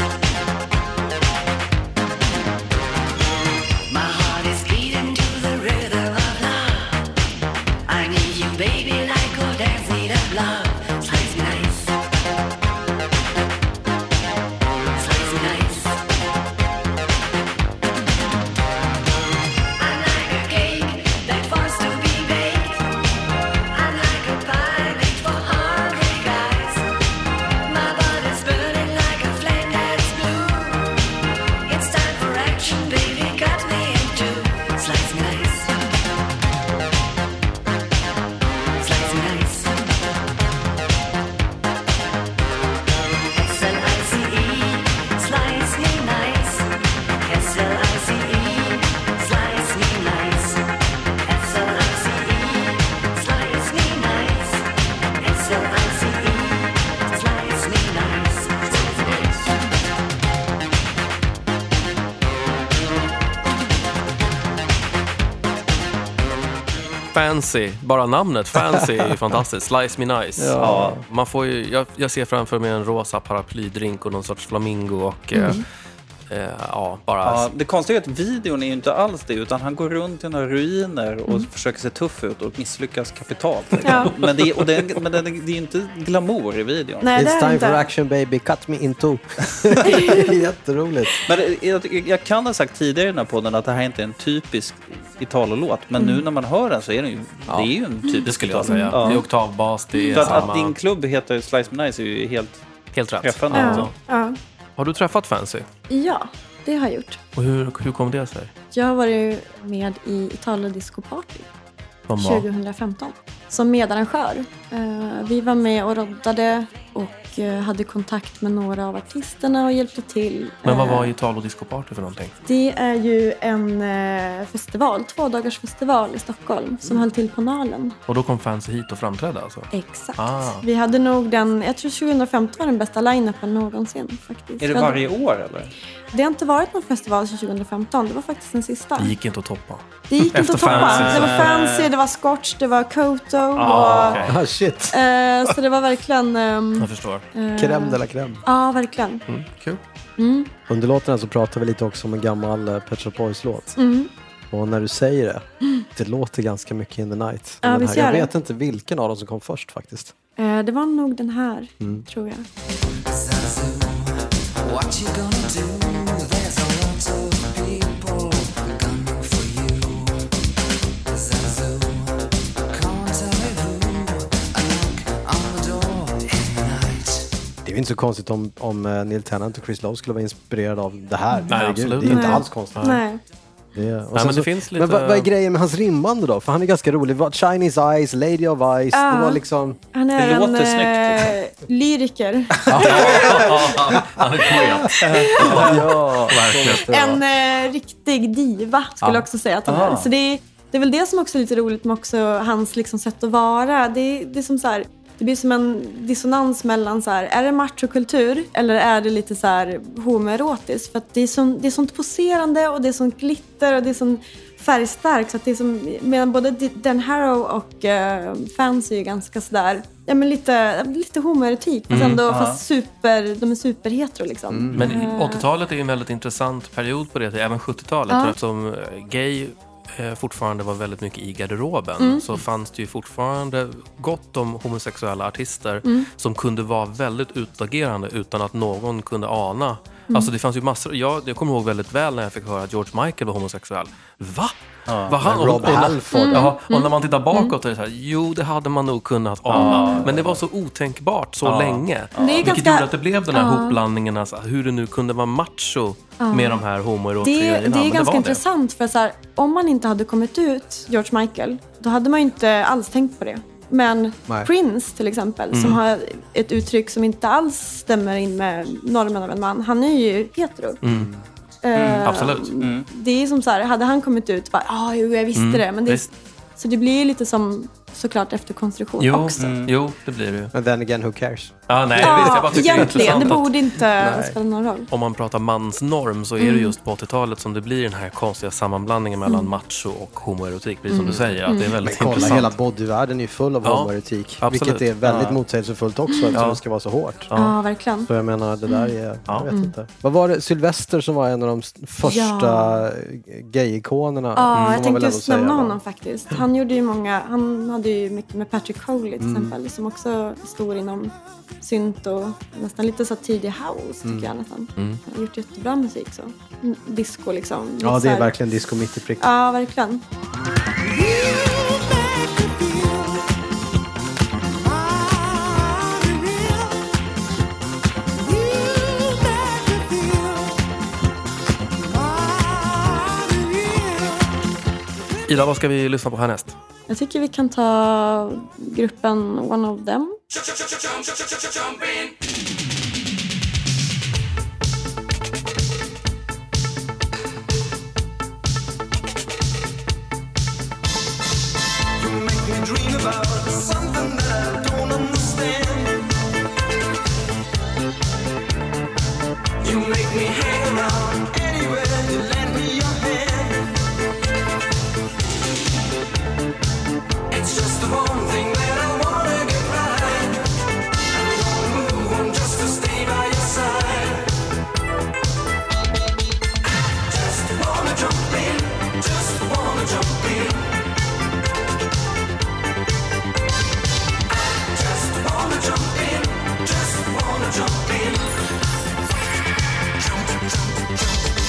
My heart is beating to the rhythm of love. I need you baby like a dance need of love. Slice me nice. Slice me nice. I'm like a cake that wants to be baked. I'm like a pie made for hungry guys. My body's burning like a flame that's blue. It's time for action, baby, cut me in two. Slice me nice. Slice me nice. S-L-I-C-E, slice me nice. S-L-I-C-E, slice me nice. S-L-I-C-E, slice me nice. S-L-I-C-E, slice me nice. Fancy, bara namnet Fancy är ju fantastiskt. Slice Me Nice. Ja. Man får ju, jag ser framför mig en rosa paraplydrink och någon sorts flamingo och bara... Ja, det konstiga är att videon är ju inte alls det, utan han går runt i några ruiner och försöker se tuff ut och misslyckas kapitalt. Ja. Men det är ju inte glamour i videon. Nej, det It's är time inte. for action baby, cut me in two. Jätteroligt. Men jag kan ha sagt tidigare i den här podden att det här inte är en typisk Italo-låt, men nu när man hör den så är den ju, det är ju en typisk Det skulle jag Italo. säga. Ja. Det är oktavbas, det är Så samma... att din klubb heter Slice Me Nice är ju helt Helt rätt. träffande. Ja. Ja. Har du träffat Fancy? Ja, det har jag gjort. Och hur kom det sig? Jag har varit med i Italo Disco Party Som var? 2015 som medarrangör. Vi var med och roddade och hade kontakt med några av artisterna och hjälpte till. Men vad var Italo Disco Party för någonting? Det är ju en festival, 2-dagars festival i Stockholm som höll till på Nalen. Och då kom Fancy hit och framträdde alltså? Exakt. Ah. Vi hade nog jag tror 2015 var den bästa line-upen någonsin faktiskt. Är det varje år eller? Det har inte varit någon festival sedan 2015, det var faktiskt den sista. Det gick inte att toppa. Det gick inte Efter att toppa. Fancy. Det var Fancy, det var Scotch, det var Koto. okej. Ah, shit. Så det var verkligen... Jag förstår. Crème de la crème. Ja, verkligen. Kul. Under låten så pratar vi lite också om en gammal Pet Shop Boys-låt. Och när du säger det, det låter ganska mycket In the Night. Ja, Den visst här. Jag gör det. vet inte vilken av dem som kom först faktiskt. Det var nog den här, tror jag. What you gonna do? There's a lot of people gunning for you. Zazu, come tell me who. A knock on the door in the night. Det är ju inte så konstigt om Neil Tennant och Chris Lowe skulle vara inspirerade av det här. Nej, Herregud, absolut det är ju inte Nej. alls konstigt. Nej. men det finns lite- Men vad är grejen med hans rimmande då? För han är ganska rolig. Chinese Eyes, Lady of Ice, det var liksom... Han är Det låter en lyriker. Han är poet. Ja, Verkligen. En riktig diva skulle jag också säga att han är. Så det är väl det som också är lite roligt med också hans liksom sätt att vara. Det är som så här, det blir som en dissonans mellan så här, är det machokultur eller är det lite så här homoerotiskt? För att det är sånt poserande och det är sånt glitter och det är sånt färgstarkt. Så att det är som, medan både Dan Harrow och Fancy är ganska sådär, ja men lite homoerotik. Fast ändå fast de är superhetero liksom. Men 80-talet är ju en väldigt intressant period på det, även 70-talet. För eftersom gay fortfarande var väldigt mycket i garderoben så fanns det ju fortfarande gott om homosexuella artister som kunde vara väldigt utagerande utan att någon kunde ana. Alltså det fanns ju massor. Jag kommer ihåg väldigt väl när jag fick höra att George Michael var homosexuell. Va? Var han? Rob Halford. Och när man tittar bakåt är det så här, jo det hade man nog kunnat ana. Men det var så otänkbart så länge. Vilket ganska- gjorde att det blev den här hopblandningen, alltså, hur det nu kunde vara macho med de här homoerotiska grejerna. Det är Men ganska var intressant för så här, om man inte hade kommit ut George Michael, då hade man ju inte alls tänkt på det. Men Nej. Prince till exempel, som har ett uttryck som inte alls stämmer in med normen av en man. Han är ju hetero. Absolut. Det är som så här, hade han kommit ut bara, jo, jag visste det. Men det är, Visst. så det blir lite som såklart efterkonstruktion också. Jo, det blir det ju. Men then again, who cares? Ja, nej, jag bara tycker det är egentligen. Det intressant att borde inte spela någon roll. om man pratar mansnorm så är det just på 80-talet som det blir den här konstiga sammanblandningen mellan macho och homoerotik. Precis som du säger, att det är väldigt Kolla, intressant. hela bodyvärlden är ju full av Ja, homoerotik. absolut. Vilket är väldigt motsägelsefullt också eftersom det ska vara så hårt. Ja, verkligen. Så jag menar, det där är... Jag vet inte. Vad var det? Sylvester som var en av de första gay-ikonerna. Ja, jag får man väl tänkte ändå just säga, nämna va? honom faktiskt. Han gjorde ju han hade ju mycket med Patrick Coley till exempel, som också är stor inom synt och nästan lite så tidig house tycker jag nästan. Han har gjort jättebra musik så. Disco liksom. Ja, det Så är här- verkligen disco mitt i prick. Ja, verkligen. Ida, vad ska vi lyssna på härnäst? Jag tycker vi kan ta gruppen One of Them. You make me dream about something that I don't understand. You make me hang around anywhere you lend me your hand. It's just the one thing that I wanna get right. I'm gonna move on just to stay by your side. I just wanna jump in, just wanna jump in. Just wanna jump in, just wanna jump in. Jump, jump, jump.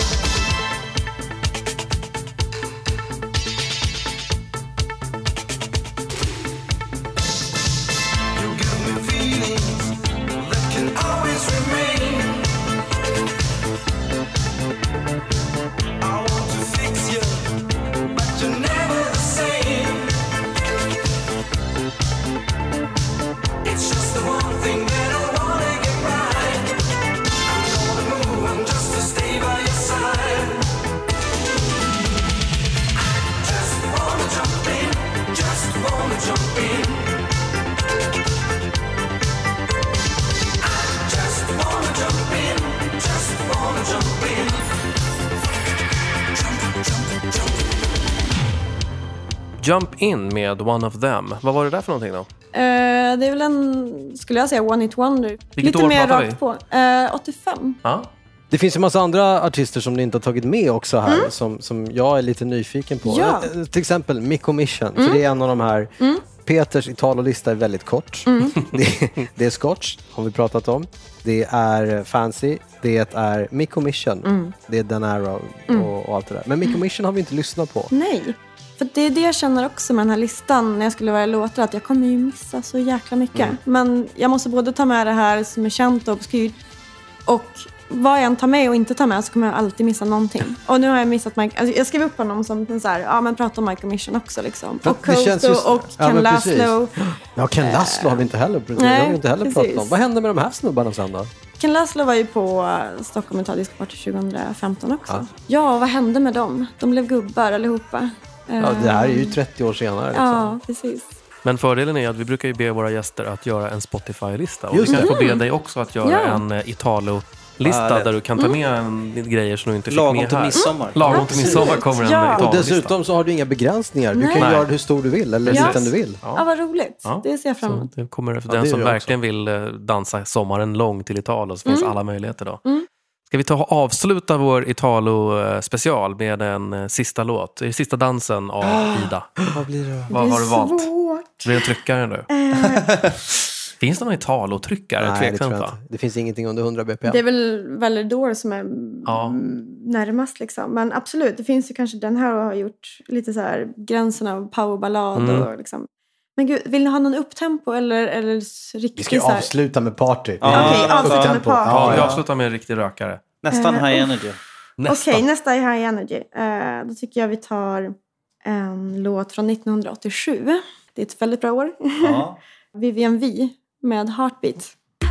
You give me feelings that can always remain. I want to fix you, but you're never the same. It's just the one thing that I wanna get right. I'm gonna move on just to stay by your side. I just wanna jump in, just wanna jump in. I just wanna jump in, just wanna jump in. Jump, jump, jump. Jump In med One of Them. Vad var det där för någonting då? Det är väl skulle jag säga, One Hit Wonder. Lite år mer pratar vi? rakt på. 85. Ja. Det finns en massa andra artister som ni inte har tagit med också här som jag är lite nyfiken på. Ja. Till exempel Mikko Mission, för det är en av de här. Peters Italolista är väldigt kort. Det är Scotch, har vi pratat om. Det är Fancy, det är Mikko Mission, det är Dan Arrow och allt det där. Men Mikko Mission har vi inte lyssnat på. Nej, för det är det jag känner också med den här listan när jag skulle välja låtar, att jag kommer ju missa så jäkla mycket. Men jag måste både ta med det här som är känt och obskyrt, och vad jag än tar med och inte tar med så kommer jag alltid missa någonting. Och nu har jag missat Mike. Alltså jag skrev upp honom som en så här, men prata om Michael Mission också liksom. Ja, Och det känns ju- Koto och ja, Ken men precis. Laszlo. Ja, Ken Laszlo har vi inte heller, Nej, har vi inte heller pratat precis. om. Vad hände med de här snubbarna sen då? Ken Laszlo var ju på Stockholm Disco Party 2015 också. Ja. Ja, vad hände med dem? De blev gubbar allihopa. Ja, det här är ju 30 år senare. Liksom. Ja, precis. Men fördelen är att vi brukar ju be våra gäster att göra en Spotify-lista. Och Just vi kan det. få be dig också att göra Ja. en Italo-lista Ja, det- där du kan ta med grejer som du inte fick Lagom med till här. midsommar. Lagom till midsommar kommer en Ja. Och Italo-lista. dessutom så har du inga begränsningar. Du Nej. kan Nej. göra hur stor du vill eller Ja. liten du vill. Ja, vad roligt. Ja. Det ser jag fram emot. Så det kommer för Ja, den det som gör jag verkligen vill dansa sommaren lång till Italo, så finns alla möjligheter då. Ska vi ta och avsluta vår Italo-special med en sista låt? Sista dansen av Ida. Vad blir det? Vad har du valt? Svårt. Blir det en tryckare nu? Finns det någon Italo-tryckare? Nej, det tror Tveksamt jag va? inte. Det finns ingenting under 100 bpm. Det är väl Valedor som är Ja. närmast liksom. Men absolut, det finns ju kanske den här och har gjort lite så här gränsen av powerballad och liksom. Men gud, vill ni ha någon upptempo eller riktigt Vi ska ju så här? avsluta med party. Ja. Okej, avsluta med Upptempo. party. Ja, vi Ja, avslutar med en riktig rökare. Nästan high energy. Nästa. Okej, nästa är High Energy. Då tycker jag vi tar en låt från 1987. Det är ett väldigt bra år. Ja. Vivian V med Heartbeat.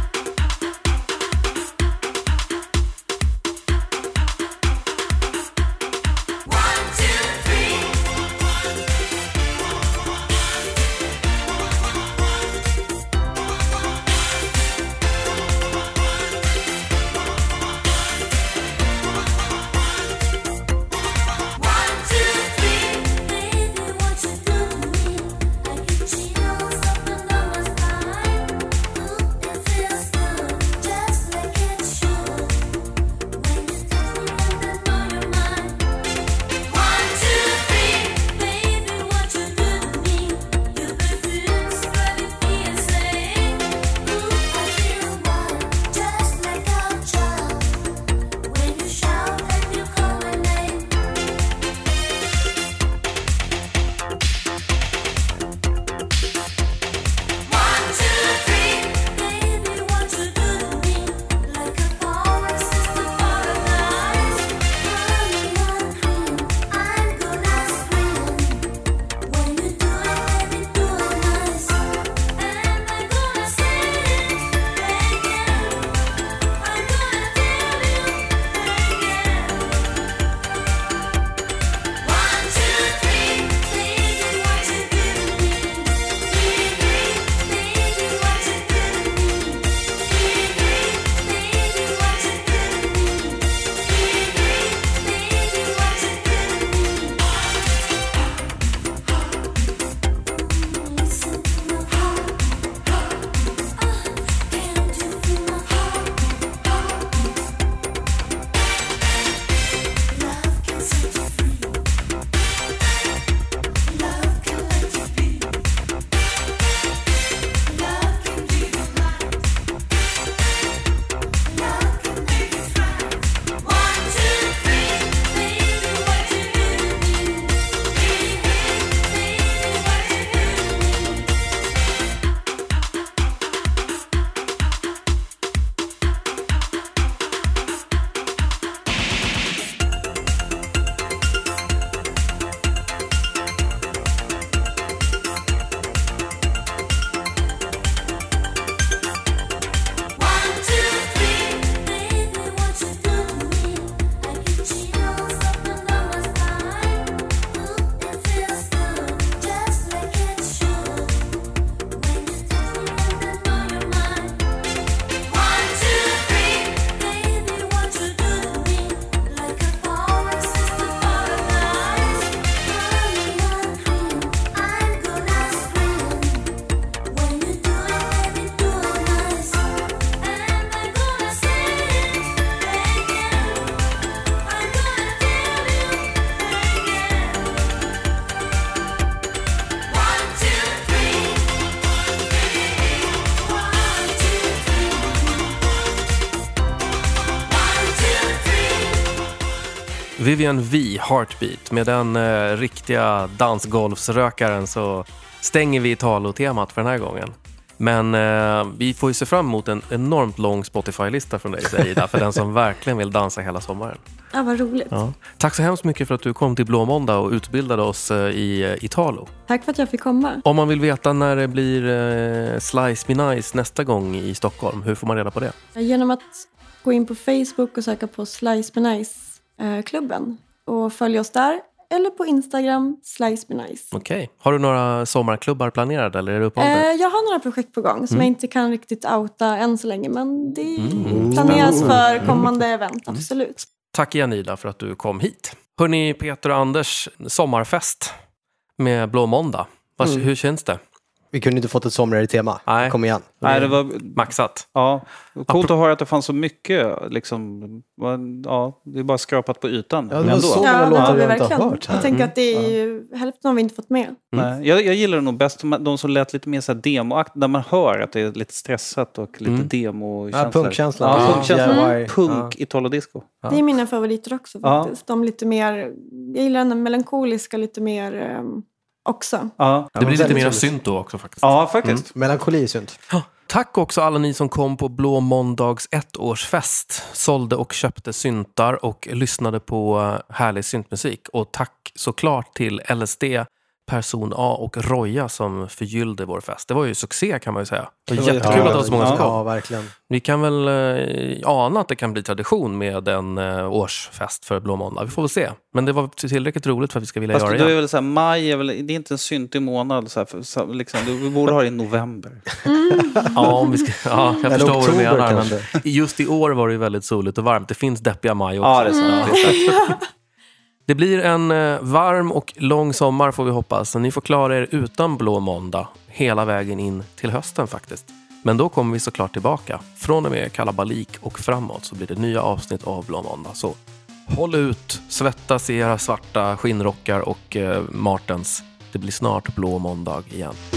Vivian V, Heartbeat. Med den riktiga dansgolfsrökaren så stänger vi Italo-temat för den här gången. Men vi får ju se fram emot en enormt lång Spotify-lista från dig, Ida, för den som verkligen vill dansa hela sommaren. Ja, vad roligt. Ja. Tack så hemskt mycket för att du kom till Blå Måndag och utbildade oss i Italo. Tack för att jag fick komma. Om man vill veta när det blir Slice Me Nice nästa gång i Stockholm, hur får man reda på det? Genom att gå in på Facebook och söka på Slice Me Nice-klubben och följa oss där. Eller på Instagram, Slice Me Nice. Okej. Har du några sommarklubbar planerade eller är det uppehållet? Jag har några projekt på gång som jag inte kan riktigt outa än så länge. Men det planeras för kommande event, absolut. Tack igen, Ida, för att du kom hit. Hörrni, Peter och Anders, sommarfest med Blå Måndag. Hur känns det? Vi kunde inte fått ett somrigare tema. Nej. Kom igen. Nej, det var Maxat. ja, coolt att höra att det fanns så mycket. Liksom, ja, det är bara skrapat på ytan. Ja, det var ändå. så Ja, många det låtar har vi vi inte har verkligen. hört. Jag tänker att det är ju hälften har vi inte fått med. Nej, jag gillar nog bäst de som lät lite mer så här demoakt, där man hör att det är lite stressat och lite demo-känsla. Ja, punkkänslan. Ja, Ja, punkkänslan. DIY. Punk i Italo-disco. Det är mina favoriter också Ja. faktiskt. De lite mer, jag gillar den melankoliska lite mer också. Ja, Det blir lite väldigt mer roligt. synt då också faktiskt. ja faktiskt. Melankoli är synt. Ja. Tack också alla ni som kom på Blå Måndags 1-årsfest, sålde och köpte syntar och lyssnade på härlig syntmusik. Och tack såklart till LSD, Person A och Roja som förgyllde vår fest. Det var ju succé kan man ju säga. Det var var jättekul att det var så många som kom. Ja, verkligen. Vi kan väl ana att det kan bli tradition med en årsfest för Blå måndag. Vi får väl se. Men det var tillräckligt roligt för att vi ska vilja Fast göra det det är igen. väl så här, maj är väl, det är inte en syntig månad så här, så, liksom, vi borde ha det i november. Ja, om vi ska, ja, jag Eller förstår vad du oktober menar. kanske. Men just i år var det ju väldigt soligt och varmt. Det finns deppiga maj också. Ja, det är sant. Det blir en varm och lång sommar får vi hoppas. Så ni får klara er utan Blå måndag hela vägen in till hösten faktiskt. Men då kommer vi såklart tillbaka. Från och med kalabalik och framåt så blir det nya avsnitt av Blå måndag. Så håll ut, svettas i era svarta skinnrockar och Martens. Det blir snart Blå måndag igen.